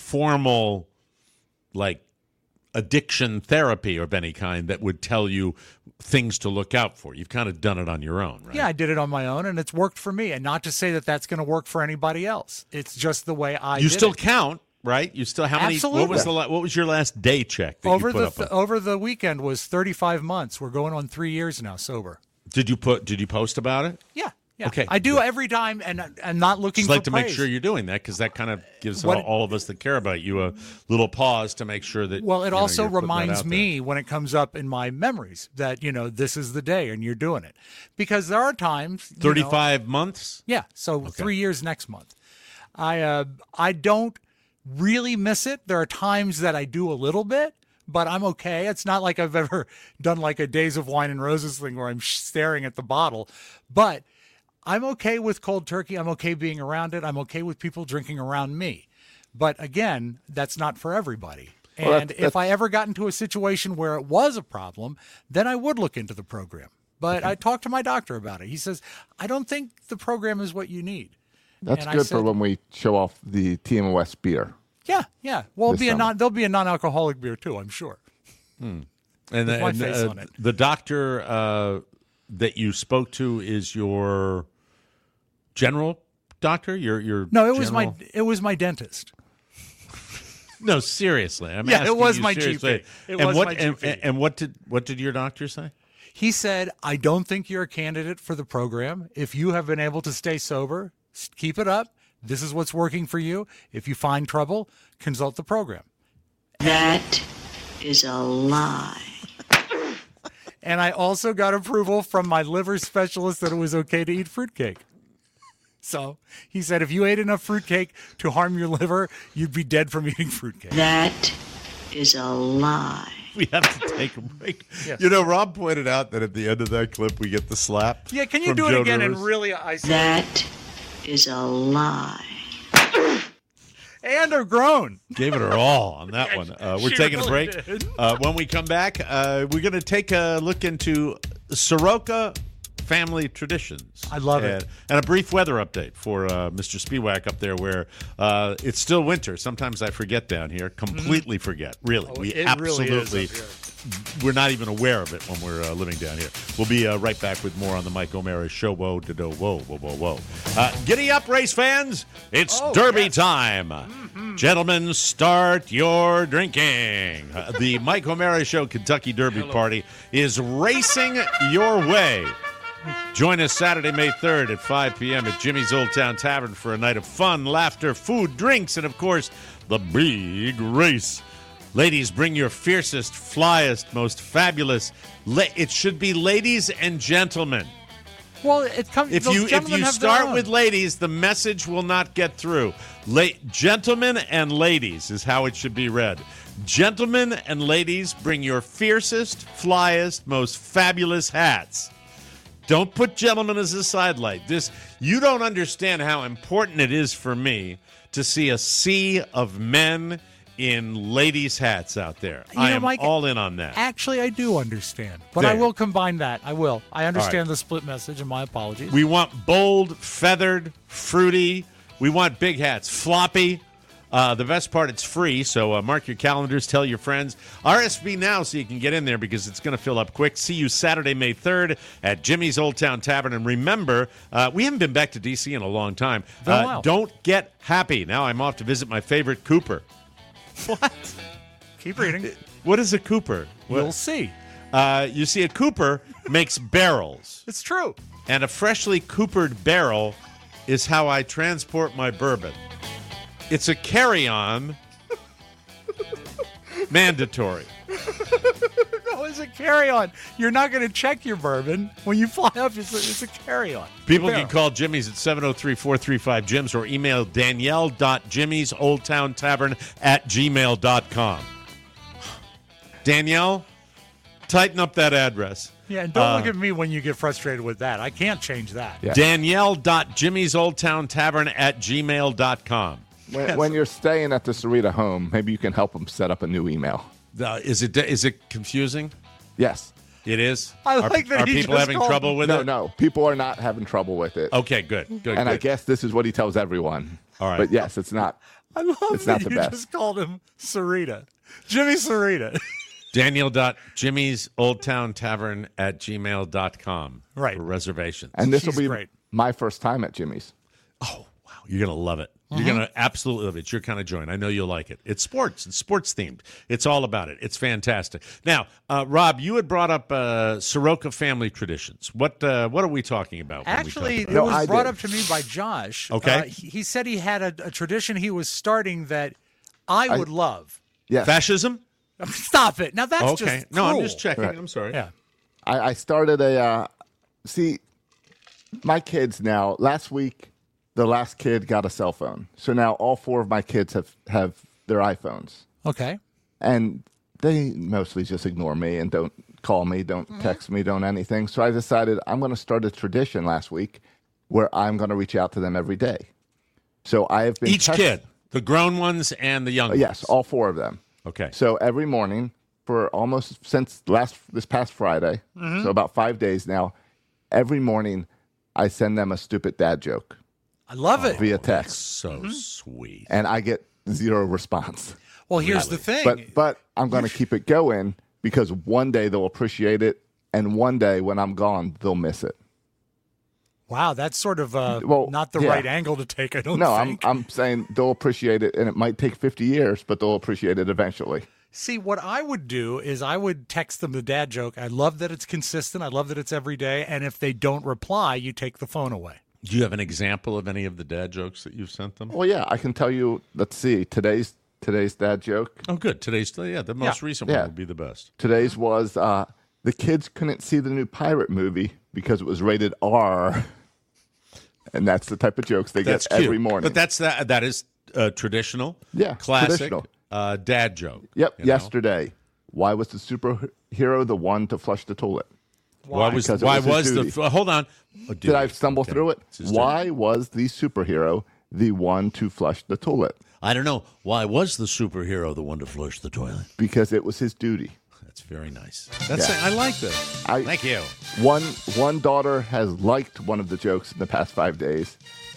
formal like addiction therapy of any kind that would tell you things to look out for. You've kind of done it on your own, right? Yeah, I did it on my own, and it's worked for me. And not to say that that's going to work for anybody else. It's just the way I you did still it. count, right? You still how many? Absolutely. What was the la- what was your last day check that over you put the up? on? over the weekend was thirty-five months. We're going on three years now sober. Did you put? Did you post about it? Yeah, yeah. Okay, I do good. every time, and I'm not looking Just for like to make praise. sure you're doing that because that kind of gives What- all, all of us that care about you a little pause to make sure that. Well, it you know, also you're putting that reminds out there. me when it comes up in my memories that, you know, this is the day and you're doing it. Because there are times. you know- thirty-five months. yeah. So three years next month. I uh, I don't really miss it. There are times that I do a little bit, but I'm okay. It's not like I've ever done like a Days of Wine and Roses thing where I'm staring at the bottle. But I'm okay with cold turkey. I'm okay being around it. I'm okay with people drinking around me. But again, that's not for everybody. And Well, that's- if I ever got into a situation where it was a problem, then I would look into the program. But I talked to my doctor about it. He says, I don't think the program is what you need. That's And I good said- for when we show off the T M O S beer. Yeah, yeah. Well, it'll This be a summer. non, there'll be a non-alcoholic beer too, I'm sure. And, With my and, face uh, on it. the doctor uh, that you spoke to is your general doctor. Your your No, it was my general- it was my dentist. No, seriously. I'm Yeah, it asking was you my seriously. G P. It and was what, my and, G P. and what did what did your doctor say? He said, I don't think you're a candidate for the program. If you have been able to stay sober, s- keep it up. This is what's working for you. If you find trouble, consult the program. That is a lie. And I also got approval from my liver specialist that it was okay to eat fruitcake. So he said, if you ate enough fruitcake to harm your liver, you'd be dead from eating fruitcake. That is a lie. We have to take a break. Yes. You know, Rob pointed out that at the end of that clip, we get the slap. Yeah, can you from do it Joan again Rivers. and really isolate? That is a lie. And are grown. Gave it her all on that one. Uh, we're She taking a really break. did. Uh, when we come back, uh, we're going to take a look into Soroka family traditions. I love and, it. And a brief weather update for uh, Mister Spiewak up there where uh, it's still winter. Sometimes I forget down here. Completely forget. Really. Oh, we it absolutely, really is up we're not even aware of it when we're uh, living down here. We'll be uh, right back with more on the Mike O'Mara Show. Whoa, da, do, whoa, whoa, whoa, whoa. Uh, giddy up, race fans. It's Oh, Derby yes. time. Mm-hmm. Gentlemen, start your drinking. Uh, the Mike O'Mara Show Kentucky Derby Party is racing your way. Join us Saturday, May third at five p.m. at Jimmy's Old Town Tavern for a night of fun, laughter, food, drinks, and, of course, the big race. Ladies, bring your fiercest, flyest, most fabulous. La- it should be ladies and gentlemen. Well, it comes. If those you if gentlemen you have their start own. with ladies, the message will not get through. La- gentlemen and ladies is how it should be read. Gentlemen and ladies, bring your fiercest, flyest, most fabulous hats. Don't put gentlemen as a sidelight. This you don't understand how important it is for me to see a sea of men in ladies' hats out there. You I know, am Mike, all in on that. Actually, I do understand, but There. I will combine that. I will. I understand All right. the split message, and my apologies. We want bold, feathered, fruity. We want big hats, floppy. Uh, the best part, it's free, so uh, mark your calendars, tell your friends. R S V now so you can get in there because it's going to fill up quick. See you Saturday, May third at Jimmy's Old Town Tavern. And remember, uh, we haven't been back to D C in a long time. Been a Uh, while. don't get happy. Now I'm off to visit my favorite Cooper. What? Keep reading. What is a Cooper? What- You'll see. Uh, you see, a Cooper makes barrels. It's true. And a freshly coopered barrel is how I transport my bourbon. It's a carry-on mandatory. No, it's a carry-on. You're not going to check your bourbon when you fly up. It's a, it's a carry-on. People Barrel. can call Jimmy's at seven oh three, four three five, J I M S or email danielle.jimmy'soldtowntavern at gmail dot com. Danielle, tighten up that address. Yeah, and don't Uh, look at me when you get frustrated with that. I can't change that. Yeah. Danielle.jimmy'soldtowntavern at gmail dot com. When, when you're staying at the Sarita home, maybe you can help them set up a new email. Uh, is it is it confusing? Yes. It is? I Are- like that Are he people just having called- trouble with no, it? no. People are not having trouble with it. Okay, good. Good, and I good. guess this is what he tells everyone. All right. But yes, it's not. I love It's that not the you best. just called him Sarita. Jimmy Sarita. Daniel.jimmy'soldtowntavern at gmail dot com Right. for reservations. And this She's will be great. my first time at Jimmy's. Oh, wow. You're going to love it. You're Mm-hmm. going to absolutely love it. It's your kind of joint. I know you'll like it. It's sports. It's sports themed. It's all about it. It's fantastic. Now, uh, Rob, you had brought up uh, Soroka family traditions. What uh, what are we talking about? when we talk Actually, about it No, was I brought did. up to me by Josh. Okay. Uh, he, he said he had a, a tradition he was starting that I I- would love. Yes. fascism? Stop it. Now that's Okay. just No, I'm cruel. just checking. Right. I'm sorry. Yeah. I, I started a. Uh, see, my kids now. Last week, the last kid got a cell phone, so now all four of my kids have have their iPhones, Okay. and they mostly just ignore me and don't call me, don't text me, don't anything. So I decided I'm going to start a tradition last week where I'm going to reach out to them every day. So I have been Each test- kid, the grown ones and the young Uh, yes, ones. all four of them. Okay. So every morning for almost since last this past Friday, so about five days now, every morning I send them a stupid dad joke I love it. via text, So sweet. and I get zero response. Well, here's the thing. But but I'm going to keep it going because one day they'll appreciate it, and one day when I'm gone, they'll miss it. Wow, that's sort of uh, Well, not the yeah. right angle to take, I don't No, think. I'm I'm saying they'll appreciate it, and it might take fifty years, but they'll appreciate it eventually. See, what I would do is I would text them the dad joke. I love that it's consistent. I love that it's every day. And if they don't reply, you take the phone away. Do you have an example of any of the dad jokes that you've sent them? Well, yeah, I can tell you. Let's see. Today's today's dad joke. Oh, good. Today's, yeah, the most Yeah. recent Yeah. one would be the best. Today's was uh, the kids couldn't see the new pirate movie because it was rated R, and that's the type of jokes they That's get cute. every morning. But that's that. That is uh, traditional. Yeah, classic traditional. Uh, dad joke. Yep. you know? Yesterday, why was the superhero the one to flush the toilet? Why was Because it why was his was, duty. the? Hold on. Oh, Did I stumble Okay. through it? It's his Why duty. was the superhero the one to flush the toilet? I don't know. Why was the superhero the one to flush the toilet? Because it was his duty. That's very nice. That's Yeah. I like that. I, Thank you. One one daughter has liked one of the jokes in the past five days,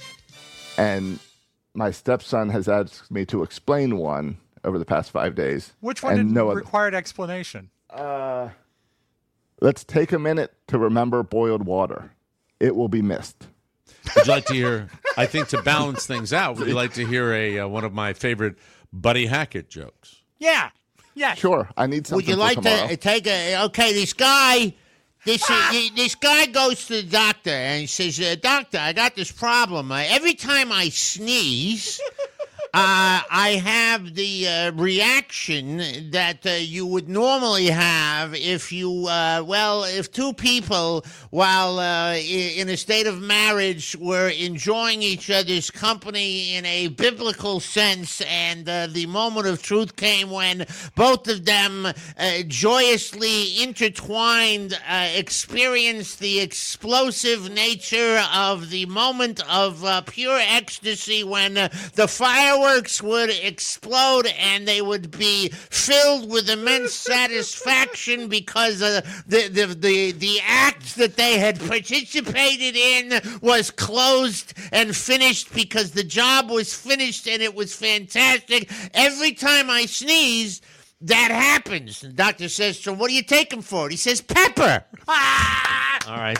and my stepson has asked me to explain one over the past five days. Which one and did no other. required explanation? Uh, let's take a minute to remember boiled water. It will be missed. Would you like to hear? I think to balance things out, would you like to hear a uh, one of my favorite Buddy Hackett jokes? Yeah. Yeah. Sure, I need something Would you for like tomorrow. to take a? Okay, this guy, this uh, this guy goes to the doctor and he says, uh, "Doctor, I got this problem. Uh, every time I sneeze, uh, I have the uh, reaction that uh, you would normally have if you, uh, well, if two people, while uh, i- in a state of marriage, were enjoying each other's company in a biblical sense, and uh, the moment of truth came when both of them uh, joyously intertwined, uh, experienced the explosive nature of the moment of uh, pure ecstasy when uh, the fireworks would explode and they would be filled with immense satisfaction because uh, the, the, the, the act that they had participated in was closed and finished because the job was finished and it was fantastic. Every time I sneeze, that happens. The doctor says, so what do you take him for? He says, pepper. All right.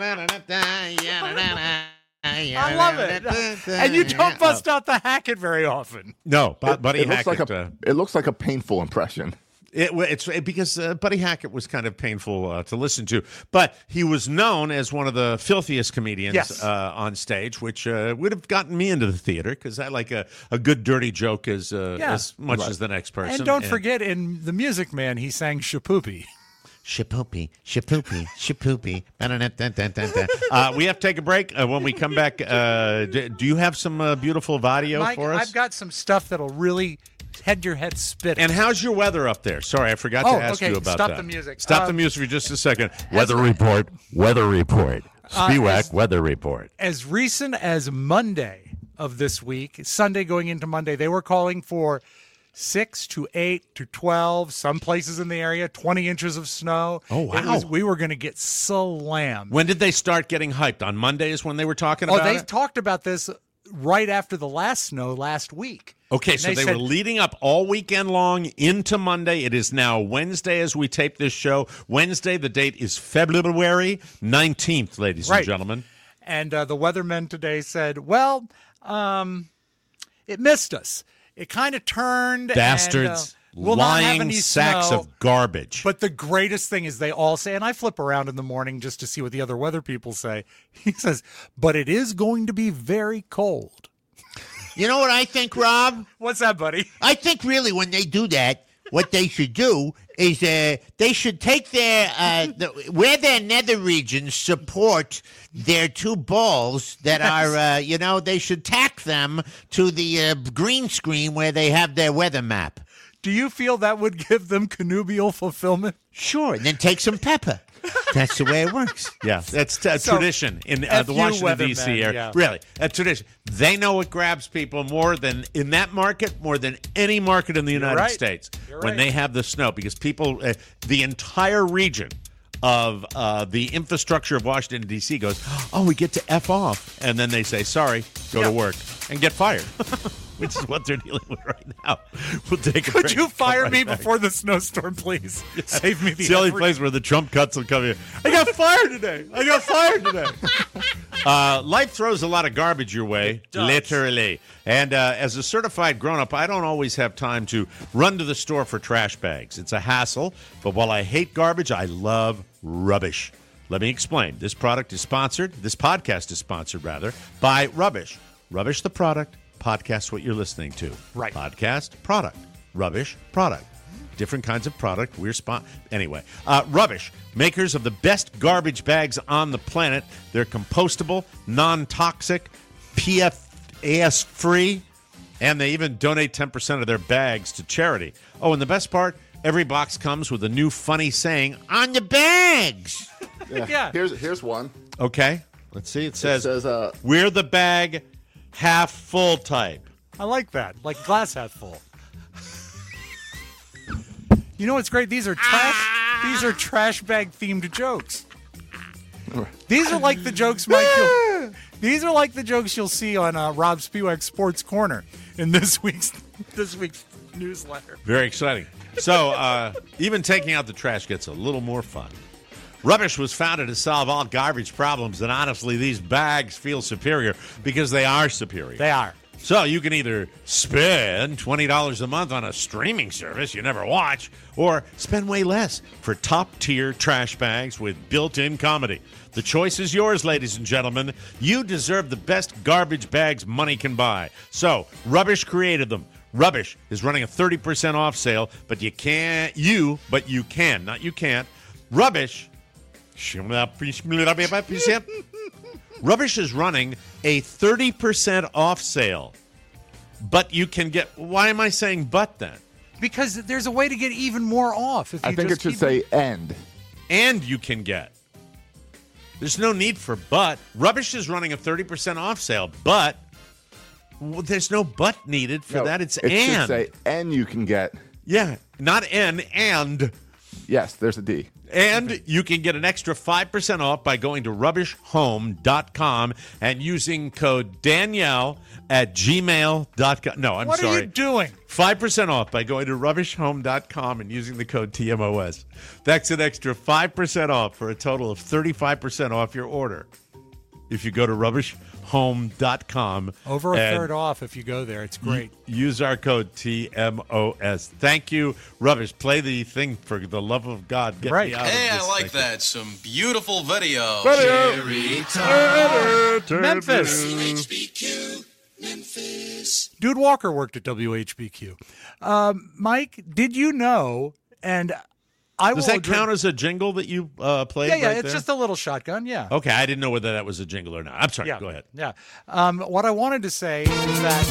I love it. And you don't bust out the Hackett very often. No, Bu- It- Buddy it looks Hackett. like a uh, it looks like a painful impression. It, it's it, because uh, Buddy Hackett was kind of painful uh, to listen to, but he was known as one of the filthiest comedians Yes. uh, on stage, which uh, would have gotten me into the theater because I like a, a good dirty joke as uh, Yeah. as much Right. as the next person. And don't forget, in The Music Man, he sang Shapoopy. Shapoopy, shapoopy, shapoopy. Uh, we have to take a break. Uh, when we come back, uh, d- do you have some uh, beautiful video Mike, for us? I've got some stuff that'll really head your head spinning. And how's your weather up there? Sorry, I forgot Oh, to ask okay. you about Stop that. the music. Stop Um, the music for just a second. Weather report. Weather report. Uh, Spiwak as- weather report. As recent as Monday of this week, Sunday going into Monday, they were calling for six to eight to twelve, some places in the area, twenty inches of snow. Oh, It wow. was- we were going to get slammed. When did they start getting hyped? On Mondays when they were talking Oh, about they it? talked about this right after the last snow last week. Okay, And so they, said, were leading up all weekend long into Monday. It is now Wednesday as we tape this show. Wednesday, the date is February nineteenth, ladies Right. and gentlemen. And uh, the weathermen today said, well, um, it missed us. It kind of turned. Bastards. And, uh, we'll not have lying any sacks snow. of garbage. But the greatest thing is they all say, and I flip around in the morning just to see what the other weather people say. He says, but it is going to be very cold. You know what I think, Rob? What's that, buddy? I think really when they do that, what they should do is uh, they should take their uh, the, where their nether regions support their two balls that are uh, you know they should tack them to the uh, green screen where they have their weather map. Do you feel that would give them connubial fulfillment? Sure, and then take some pepper. That's the way it works. Yeah, that's t- a So, tradition in uh, F the you Washington, D C weathermen, area. yeah. Really, a tradition. They know what grabs people more than, in that market, more than any market in the United right. States You're when right. they have the snow. Because people, uh, the entire region of uh, the infrastructure of Washington, D C goes, oh, we get to F off. And then they say, sorry, go Yeah. to work, and get fired. Which is what they're dealing with right now. We'll take a Could break. you Come fire right me back. before the snowstorm, please? Save me the It's the only effort. place where the Trump cuts will come in. I got fired today. I got fired today. Uh, life throws a lot of garbage your way, literally. And uh, as a certified grown-up, I don't always have time to run to the store for trash bags. It's a hassle, but while I hate garbage, I love rubbish. Let me explain. This product is sponsored, this podcast is sponsored, rather, by Rubbish. Rubbish the product, podcast what you're listening to. Right. Podcast, product. Rubbish, product. Different kinds of product. We're spot. Anyway, uh, Rubbish, makers of the best garbage bags on the planet. They're compostable, non-toxic, P F A S-free, and they even donate ten percent of their bags to charity. Oh, and the best part, every box comes with a new funny saying on the bags. Yeah. Yeah. Here's here's one. Okay, let's see. It says, It says uh, we're the bag half full type. I like that. Like glass half full. You know what's great? These are trash. These are trash bag themed jokes. These are like the jokes, Mike. You'll, these are like the jokes you'll see on uh, Rob Spiewak's Sports Corner in this week's this week's newsletter. Very exciting. So uh, even taking out the trash gets a little more fun. Rubbish was founded to solve all garbage problems, and honestly, these bags feel superior because they are superior. They are. So you can either spend twenty dollars a month on a streaming service you never watch, or spend way less for top-tier trash bags with built-in comedy. The choice is yours, ladies and gentlemen. You deserve the best garbage bags money can buy. So Rubbish created them. Rubbish is running a thirty percent off sale, but you can't, you, but you can, not you can't. Rubbish, Rubbish is running a thirty percent off sale, but you can get, why am I saying but then? Because there's a way to get even more off. If you I think just it should keep say end. And you can get. There's no need for but. Rubbish is running a thirty percent off sale, but well, there's no but needed for No, that. It's it and. should say and you can get. Yeah, not N, and. Yes, there's a D. And you can get an extra five percent off by going to rubbish home dot com and using code Danielle at gmail dot com. No, I'm what sorry. What are you doing? five percent off by going to rubbish home dot com and using the code T M O S. That's an extra five percent off for a total of thirty-five percent off your order if you go to rubbish home dot com. Over a third off if you go there. It's great. Use our code T M O S. Thank you, Rubbish. Play the thing for the love of God. Get right. me out Hey, of this I like thing. that. Some beautiful video. Video. Cherry Memphis. W H B Q, Memphis. Dude Walker worked at W H B Q. Um, Mike, did you know, and I Does will that admit- count as a jingle that you uh, played Yeah, yeah, right it's there? just a little shotgun, yeah. Okay, I didn't know whether that was a jingle or not. I'm sorry, Yeah, go ahead. Yeah. Um, what I wanted to say is that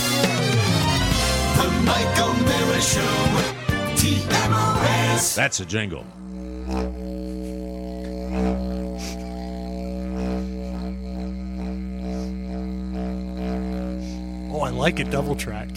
The Mike O'Mara Show, T M O S. That's a jingle. oh, I like it double tracked.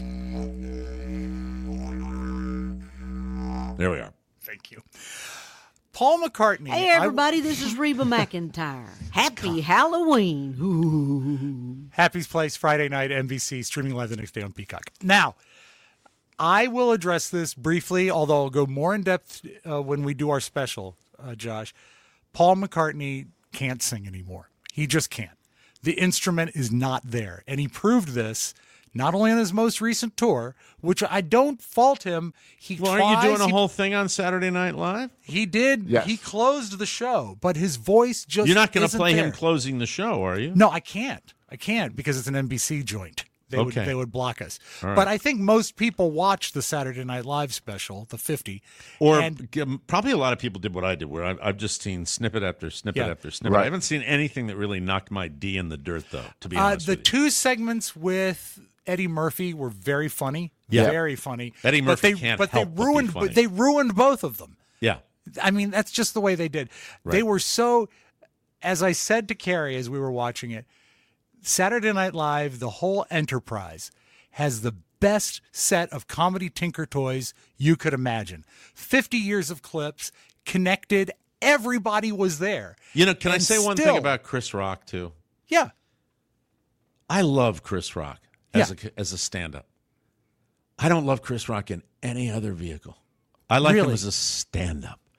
There we are. Thank you. Paul McCartney. Hey, everybody, this is Reba McEntire. Happy Halloween. Ooh. Happy's Place, Friday night, N B C, streaming live the next day on Peacock. Now, I will address this briefly, although I'll go more in depth uh, when we do our special, uh, Josh. Paul McCartney can't sing anymore. He just can't. The instrument is not there. And he proved this not only on his most recent tour, which I don't fault him. He Well, tries, aren't you doing a he, whole thing on Saturday Night Live? He did. Yes. He closed the show, but his voice just You're not going to isn't play there. him closing the show, are you? No, I can't. I can't because it's an N B C joint. They Okay. would they would block us. All right. But I think most people watch the Saturday Night Live special, the fifty. Or and, um, probably a lot of people did what I did, where I've, I've just seen snippet after snippet Yeah. after snippet. Right. I haven't seen anything that really knocked my D in the dirt, though, to be uh, honest the with you. two segments with Eddie Murphy were very funny. Yeah. Very funny. Eddie Murphy but they, can't but help they but be ruined funny. they ruined both of them. Yeah. I mean, that's just the way they did. Right. They were so, as I said to Carrie as we were watching it, Saturday Night Live, the whole enterprise, has the best set of comedy Tinker Toys you could imagine. fifty years of clips, connected, everybody was there. You know, can I And say one still- thing about Chris Rock, too? Yeah. I love Chris Rock as Yeah. a as a stand-up. I don't love Chris Rock in any other vehicle. I like him Really? as a stand-up.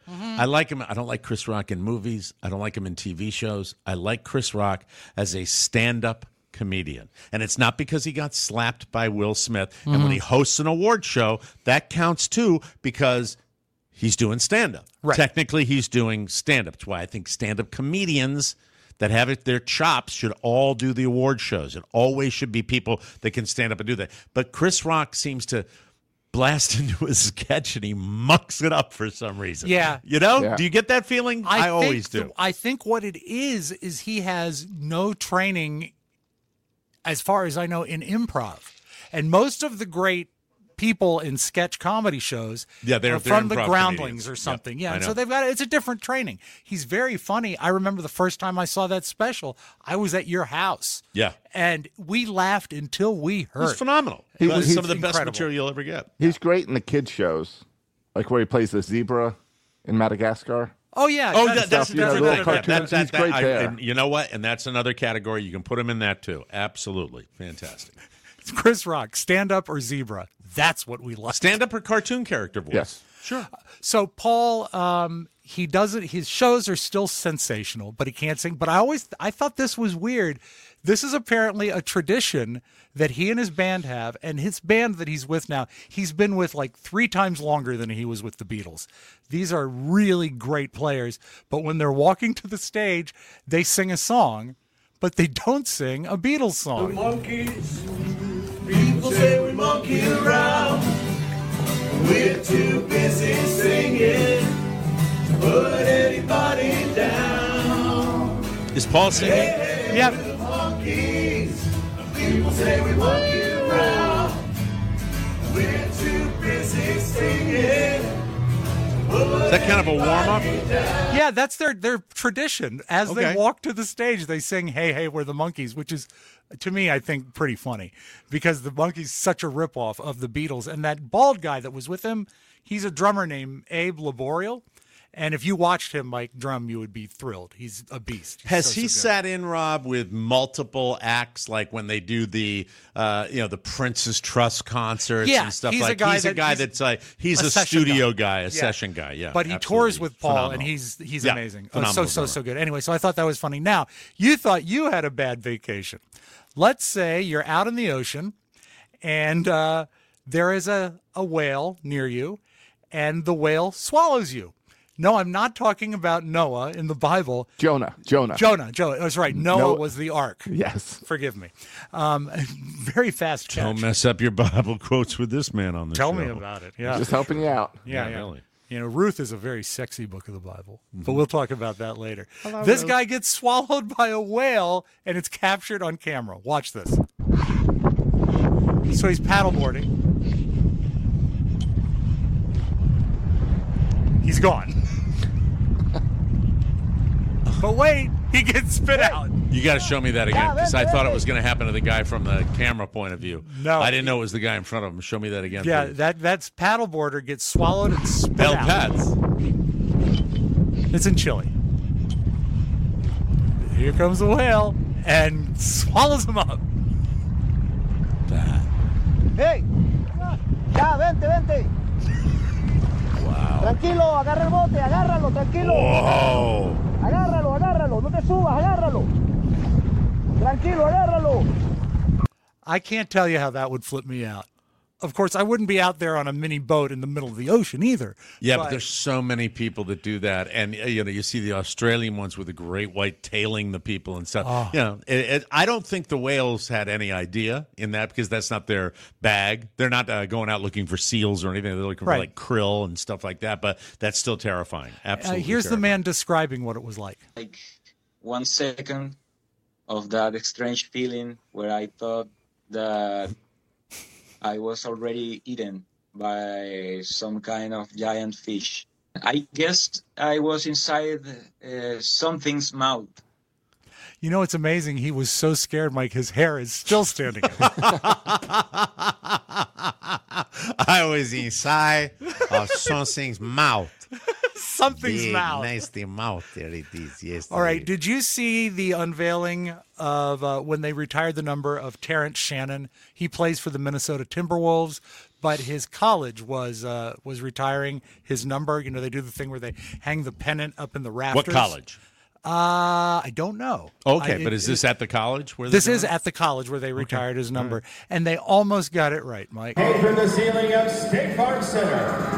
Mhm. I like him. I don't like Chris Rock in movies. I don't like him in T V shows. I like Chris Rock as a stand-up comedian. And it's not because he got slapped by Will Smith. And when Mhm. he hosts an award show, that counts too because he's doing stand-up. Right. Technically, he's doing stand-up. That's why I think stand-up comedians that have it their chops should all do the award shows. It always should be people that can stand up and do that. But Chris Rock seems to blast into a sketch and he mucks it up for some reason. Yeah. You know? Yeah. Do you get that feeling? I, think always the- do. I think what it is is he has no training, as far as I know, in improv, and most of the great people in sketch comedy shows Yeah, they're- are they're from the improv Groundlings comedians. or Yep, something. I Yeah, know. so they've got it's a different training. He's very funny. I remember the first time I saw that special, I was at your house. Yeah. And we laughed until we hurt. He's phenomenal. He- That's he's some of the best incredible. material you'll ever get. He's great in the kids shows, like where he plays the zebra in Madagascar. Oh yeah. Oh, that's- that, that's, stuff, you know, that's little another- that- cartoons. that- He's that- great I- there. and you know what? And that's another category. You can put him in that too. Absolutely. Fantastic. It's Chris Rock, stand up or zebra. That's what we like. Stand up or cartoon character voice? Yes. Sure. So Paul, um, he doesn't. His shows are still sensational, but he can't sing. But I always, I thought this was weird. This is apparently a tradition that he and his band have, and his band that he's with now, he's been with like three times longer than he was with the Beatles. These are really great players, but when they're walking to the stage, they sing a song, but they don't sing a Beatles song. Monkeys, people say we monkey around. We're too busy singing to put anybody down. Is Paul singing? Hey, Yeah. we're the monkeys, people say we monkey around. We're too busy singing. Is that kind of a warm-up? Yeah, that's their their tradition. As Okay. they walk to the stage, they sing "Hey, hey, we're the Monkeys," which is, to me, I think, pretty funny because the Monkeys such a ripoff of the Beatles. And that bald guy that was with him, he's a drummer named Abe Laboriel. And if you watched him, Mike, drum, you would be thrilled. He's a beast. He's Has so, he so good. sat in, Rob, with multiple acts, like when they do the, uh, you know, the Prince's Trust concerts Yeah, and stuff he's a like? guy he's a that- guy he's that's like he's a a, session studio guy. guy, a Yeah. session guy. Yeah, But he absolutely. tours with Paul, Phenomenal. and he's he's Yeah, amazing. Oh, phenomenal so so drummer. so good. Anyway, so I thought that was funny. Now you thought you had a bad vacation. Let's say you're out in the ocean, and uh, there is a a whale near you, and the whale swallows you. No, I'm not talking about Noah in the Bible. Jonah. Jonah. Jonah. Jonah. That's right. Noah, Noah- was the ark. Yes. Forgive me. Um, very fast catch. Don't mess up your Bible quotes with this man on the Tell show. me about it. Yeah. Just helping you out. Yeah, Yeah, yeah. really. You know, Ruth is a very sexy book of the Bible, Mm-hmm. but we'll talk about that later. This guy gets swallowed by a whale, and it's captured on camera. Watch this. So he's paddleboarding. He's gone. But wait, he gets spit out. You got to show me that again because I thought it was going to happen to the guy from the camera point of view. No. I didn't know it was the guy in front of him. Show me that again. Yeah, please. that that's paddleboarder gets swallowed and spit El out. Pats. It's in Chile. Here comes the whale and swallows him up. ¡Hey! ¡Ya, vente, vente! Wow. Tranquilo, agarra el bote, agárralo, tranquilo. Whoa. Agárralo, agárralo, no te subas, agárralo. Tranquilo, agárralo. I can't tell you how that would flip me out. Of course, I wouldn't be out there on a mini boat in the middle of the ocean either. Yeah, but, there's so many people that do that, and uh, you know, you see the Australian ones with the great white tailing the people and stuff. Oh. You know, it, it, I don't think the whales had any idea in that because that's not their bag. They're not uh, going out looking for seals or anything. They're looking for Right. like krill and stuff like that. But that's still terrifying. Uh, Absolutely. here's the terrifying. man describing what it was like. Like one second of that strange feeling where I thought that I was already eaten by some kind of giant fish. I guessed I was inside uh, something's mouth. You know, it's amazing. He was so scared, Mike. His hair is still standing up. I was inside of something's mouth. Something's Big, mouth. nasty mouth. There it is. Yes. All right. Did you see the unveiling of uh, when they retired the number of Terrence Shannon? He plays for the Minnesota Timberwolves. but his college was uh, was retiring his number. You know, they do the thing where they hang the pennant up in the rafters. What college? Uh, I don't know. Okay, I, but is this at the college? Where this they're is doing it? at the college where they retired Okay. his number, All right. and they almost got it right, Mike. Hang from the ceiling of State Farm Center.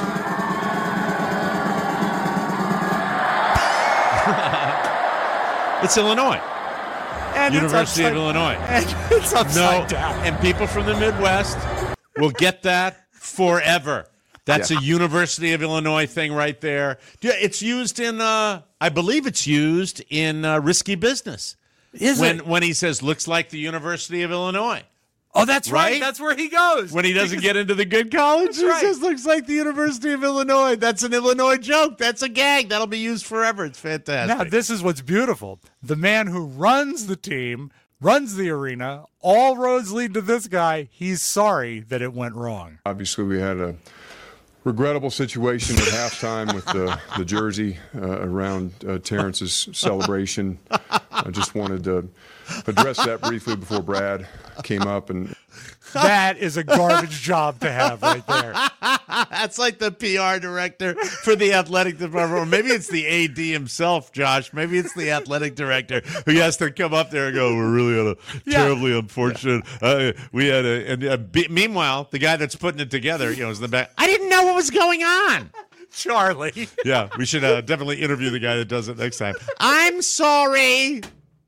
It's Illinois. And it's University upside- of Illinois. And it's upside no, down. And people from the Midwest will get that forever. That's Yeah. a University of Illinois thing right there. Yeah, it's used in, uh, I believe it's used in uh, Risky Business. Is when, it? When he says, looks like the University of Illinois. Oh, that's right. Right? That's where he goes. When he doesn't get into the good college, That's he right. says, looks like the University of Illinois. That's an Illinois joke. That's a gag. That'll be used forever. It's fantastic. Now, this is what's beautiful. The man who runs the team, runs the arena, all roads lead to this guy. He's sorry that it went wrong. Obviously, we had a regrettable situation at halftime with the, the jersey uh, around uh, Terrence's celebration. I just wanted to address that briefly before Brad came up. And That is a garbage job to have right there. That's like the P R director for the athletic department. Or maybe it's the A D himself, Josh. Maybe it's the athletic director who has to come up there and go, we're really on a Yeah. terribly unfortunate. Uh, we had a, and uh, be, meanwhile, the guy that's putting it together, you know, is in the back. I didn't know what was going on. Charlie. Yeah, we should uh, definitely interview the guy that does it next time. I'm sorry.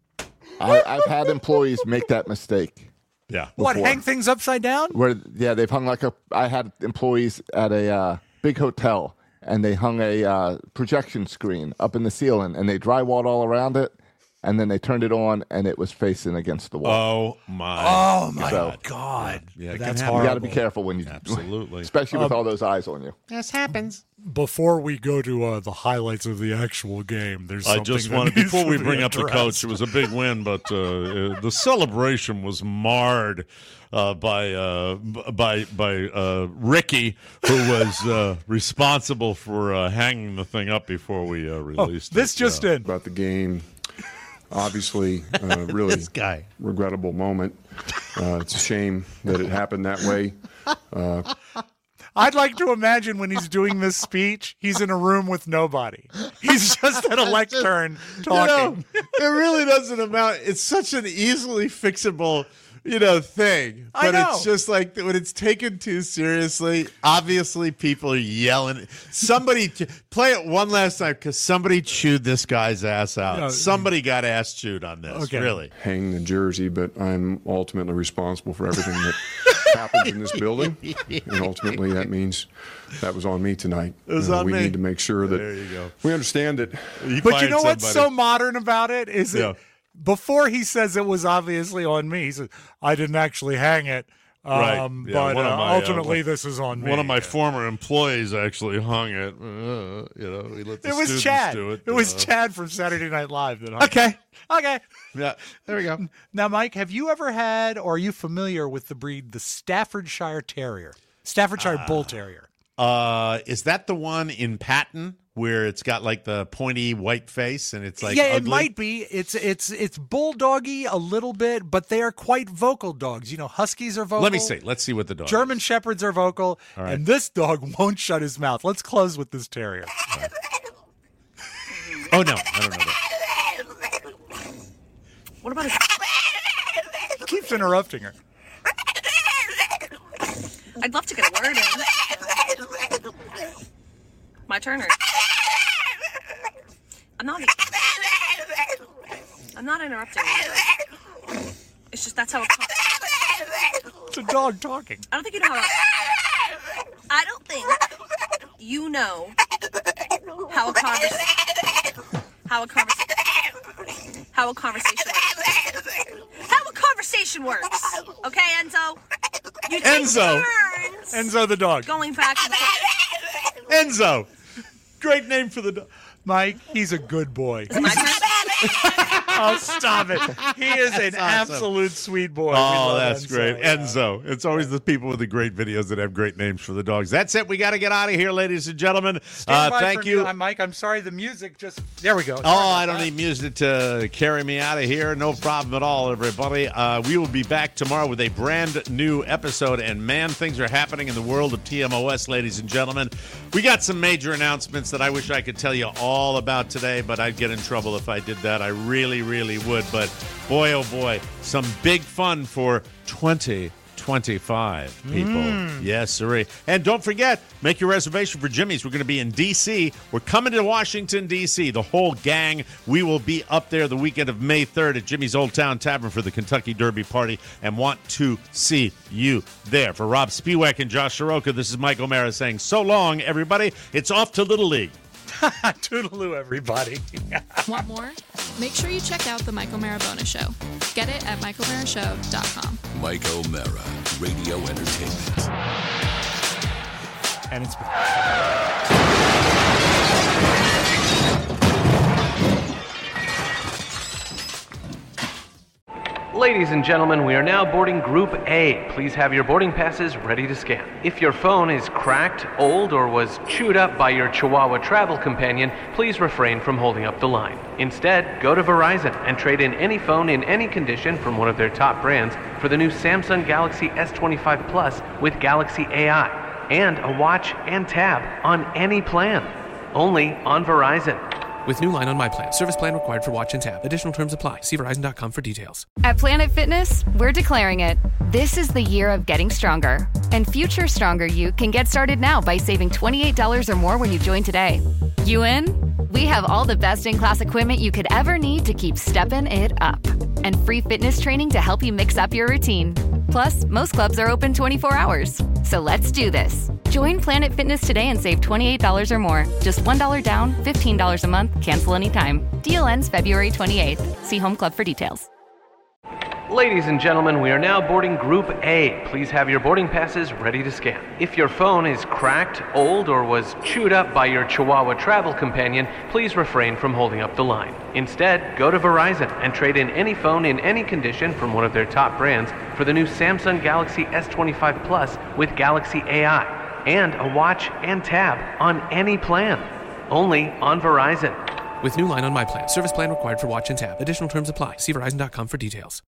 I, I've had employees make that mistake. Yeah. What, before. hang things upside down? Where yeah, they've hung like a. I had employees at a uh, big hotel, and they hung a uh, projection screen up in the ceiling, and they drywalled all around it, and then they turned it on, and it was facing against the wall. Oh my! Oh my So- God! Yeah, it can That's happen. You horrible. got to be careful when you, Absolutely. especially with Um, all those eyes on you. This happens. Before we go to uh, the highlights of the actual game, there's I something just that wanted, needs before to we be bring up the addressed. coach, it was a big win, but uh, uh, the celebration was marred uh, by uh, b- by by uh, Ricky, who was uh, responsible for uh, hanging the thing up before we uh, released this it. just Yeah. in. about the game, obviously, uh, really This guy. regrettable moment. Uh, it's a shame that it happened that way. Uh, I'd like to imagine when he's doing this speech, he's in a room with nobody. He's just at a lectern talking. You know, it really doesn't amount. It's such an easily fixable, you know, thing. I But know. it's just like when it's taken too seriously, obviously people are yelling. Somebody, play it one last time because somebody chewed this guy's ass out. No. Somebody got ass chewed on this, Okay. really. hang the jersey, but I'm ultimately responsible for everything that happens in this building, and ultimately that means that was on me tonight. It was Uh, on we me. need to make sure that There you go. we understand that. You But you find know what's so somebody- modern about it is Yeah. it before he says it was obviously on me, he says, I didn't actually hang it. Right. Um, Yeah, but one of uh, my, uh, ultimately, one- this is on me. One of my former employees actually hung it. Uh, you know, he let the it was students Chad. do it. It was uh, Chad from Saturday Night Live. That hung it. Okay. Okay. Yeah. There we go. Now, Mike, have you ever had, or are you familiar with the breed, the Staffordshire Terrier? Staffordshire Bull Terrier. Uh, is that the one in Patton where it's got like the pointy white face and it's like yeah, ugly? it might be. It's it's it's bulldoggy a little bit, but they are quite vocal dogs. You know, huskies are vocal. Let me see. Let's see what the dog. German is. shepherds are vocal, All right. and this dog won't shut his mouth. Let's close with this terrier. Oh no, I don't know that. What about his... He keeps interrupting her. I'd love to get a word in. My turn. Or... I'm not. I'm not interrupting. It's just that's how it. It's a dog talking. I don't think you know how. I don't think you know how a conversation. How a conversation. How a conversation works. How a conversation works. Okay, Enzo. You take Enzo. turns Enzo the dog. going back and forth. Enzo. Great name for the dog. Mike, he's a good boy. Is it my turn? Oh, stop it. He is an That's awesome. absolute sweet boy. We Oh, love that's Enzo, great. yeah. Enzo. It's always the people with the great videos that have great names for the dogs. That's it. We got to get out of here, ladies and gentlemen. Stand Uh, by thank for you. me. I'm Mike. I'm sorry. The music just. There we go. Sorry Oh, about I don't that. need music to carry me out of here. No problem at all, everybody. Uh, we will be back tomorrow with a brand new episode. And, man, things are happening in the world of T M O S, ladies and gentlemen. We got some major announcements that I wish I could tell you all about today, but I'd get in trouble if I did that. I really, really would. But, boy, oh, boy, some big fun for twenty twenty-five, people. Mm. Yes, sirree. And don't forget, make your reservation for Jimmy's. We're going to be in D C. We're coming to Washington, D C. The whole gang. We will be up there the weekend of May third at Jimmy's Old Town Tavern for the Kentucky Derby Party and want to see you there. For Rob Spiewak and Josh Soroka, this is Mike O'Mara saying so long, everybody. It's off to Little League. Toodaloo, everybody. Want more? Make sure you check out the Mike O'Mara Bonus Show. Get it at mike o'mara show dot com. Mike O'Mara, Radio Entertainment. And it's. Ladies and gentlemen, we are now boarding Group A. Please have your boarding passes ready to scan. If your phone is cracked, old, or was chewed up by your Chihuahua travel companion, please refrain from holding up the line. Instead, go to Verizon and trade in any phone in any condition from one of their top brands for the new Samsung Galaxy S twenty-five Plus with Galaxy A I and a watch and tab on any plan. Only on Verizon. With new line on My Plan. Service plan required for watch and tab. Additional terms apply. See Verizon dot com for details. At Planet Fitness, we're declaring it. This is the year of getting stronger. And future stronger you can get started now by saving twenty-eight dollars or more when you join today. You in? We have all the best-in-class equipment you could ever need to keep stepping it up. And free fitness training to help you mix up your routine. Plus, most clubs are open twenty-four hours. So let's do this. Join Planet Fitness today and save twenty-eight dollars or more. Just one dollar down, fifteen dollars a month, cancel anytime. Deal ends February twenty-eighth. See Home Club for details. Ladies and gentlemen, we are now boarding Group A. Please have your boarding passes ready to scan. If your phone is cracked, old, or was chewed up by your Chihuahua travel companion, please refrain from holding up the line. Instead, go to Verizon and trade in any phone in any condition from one of their top brands for the new Samsung Galaxy S twenty-five Plus with Galaxy A I and a watch and tab on any plan. Only on Verizon. With new line on My Plan. Service plan required for watch and tab. Additional terms apply. See Verizon dot com for details.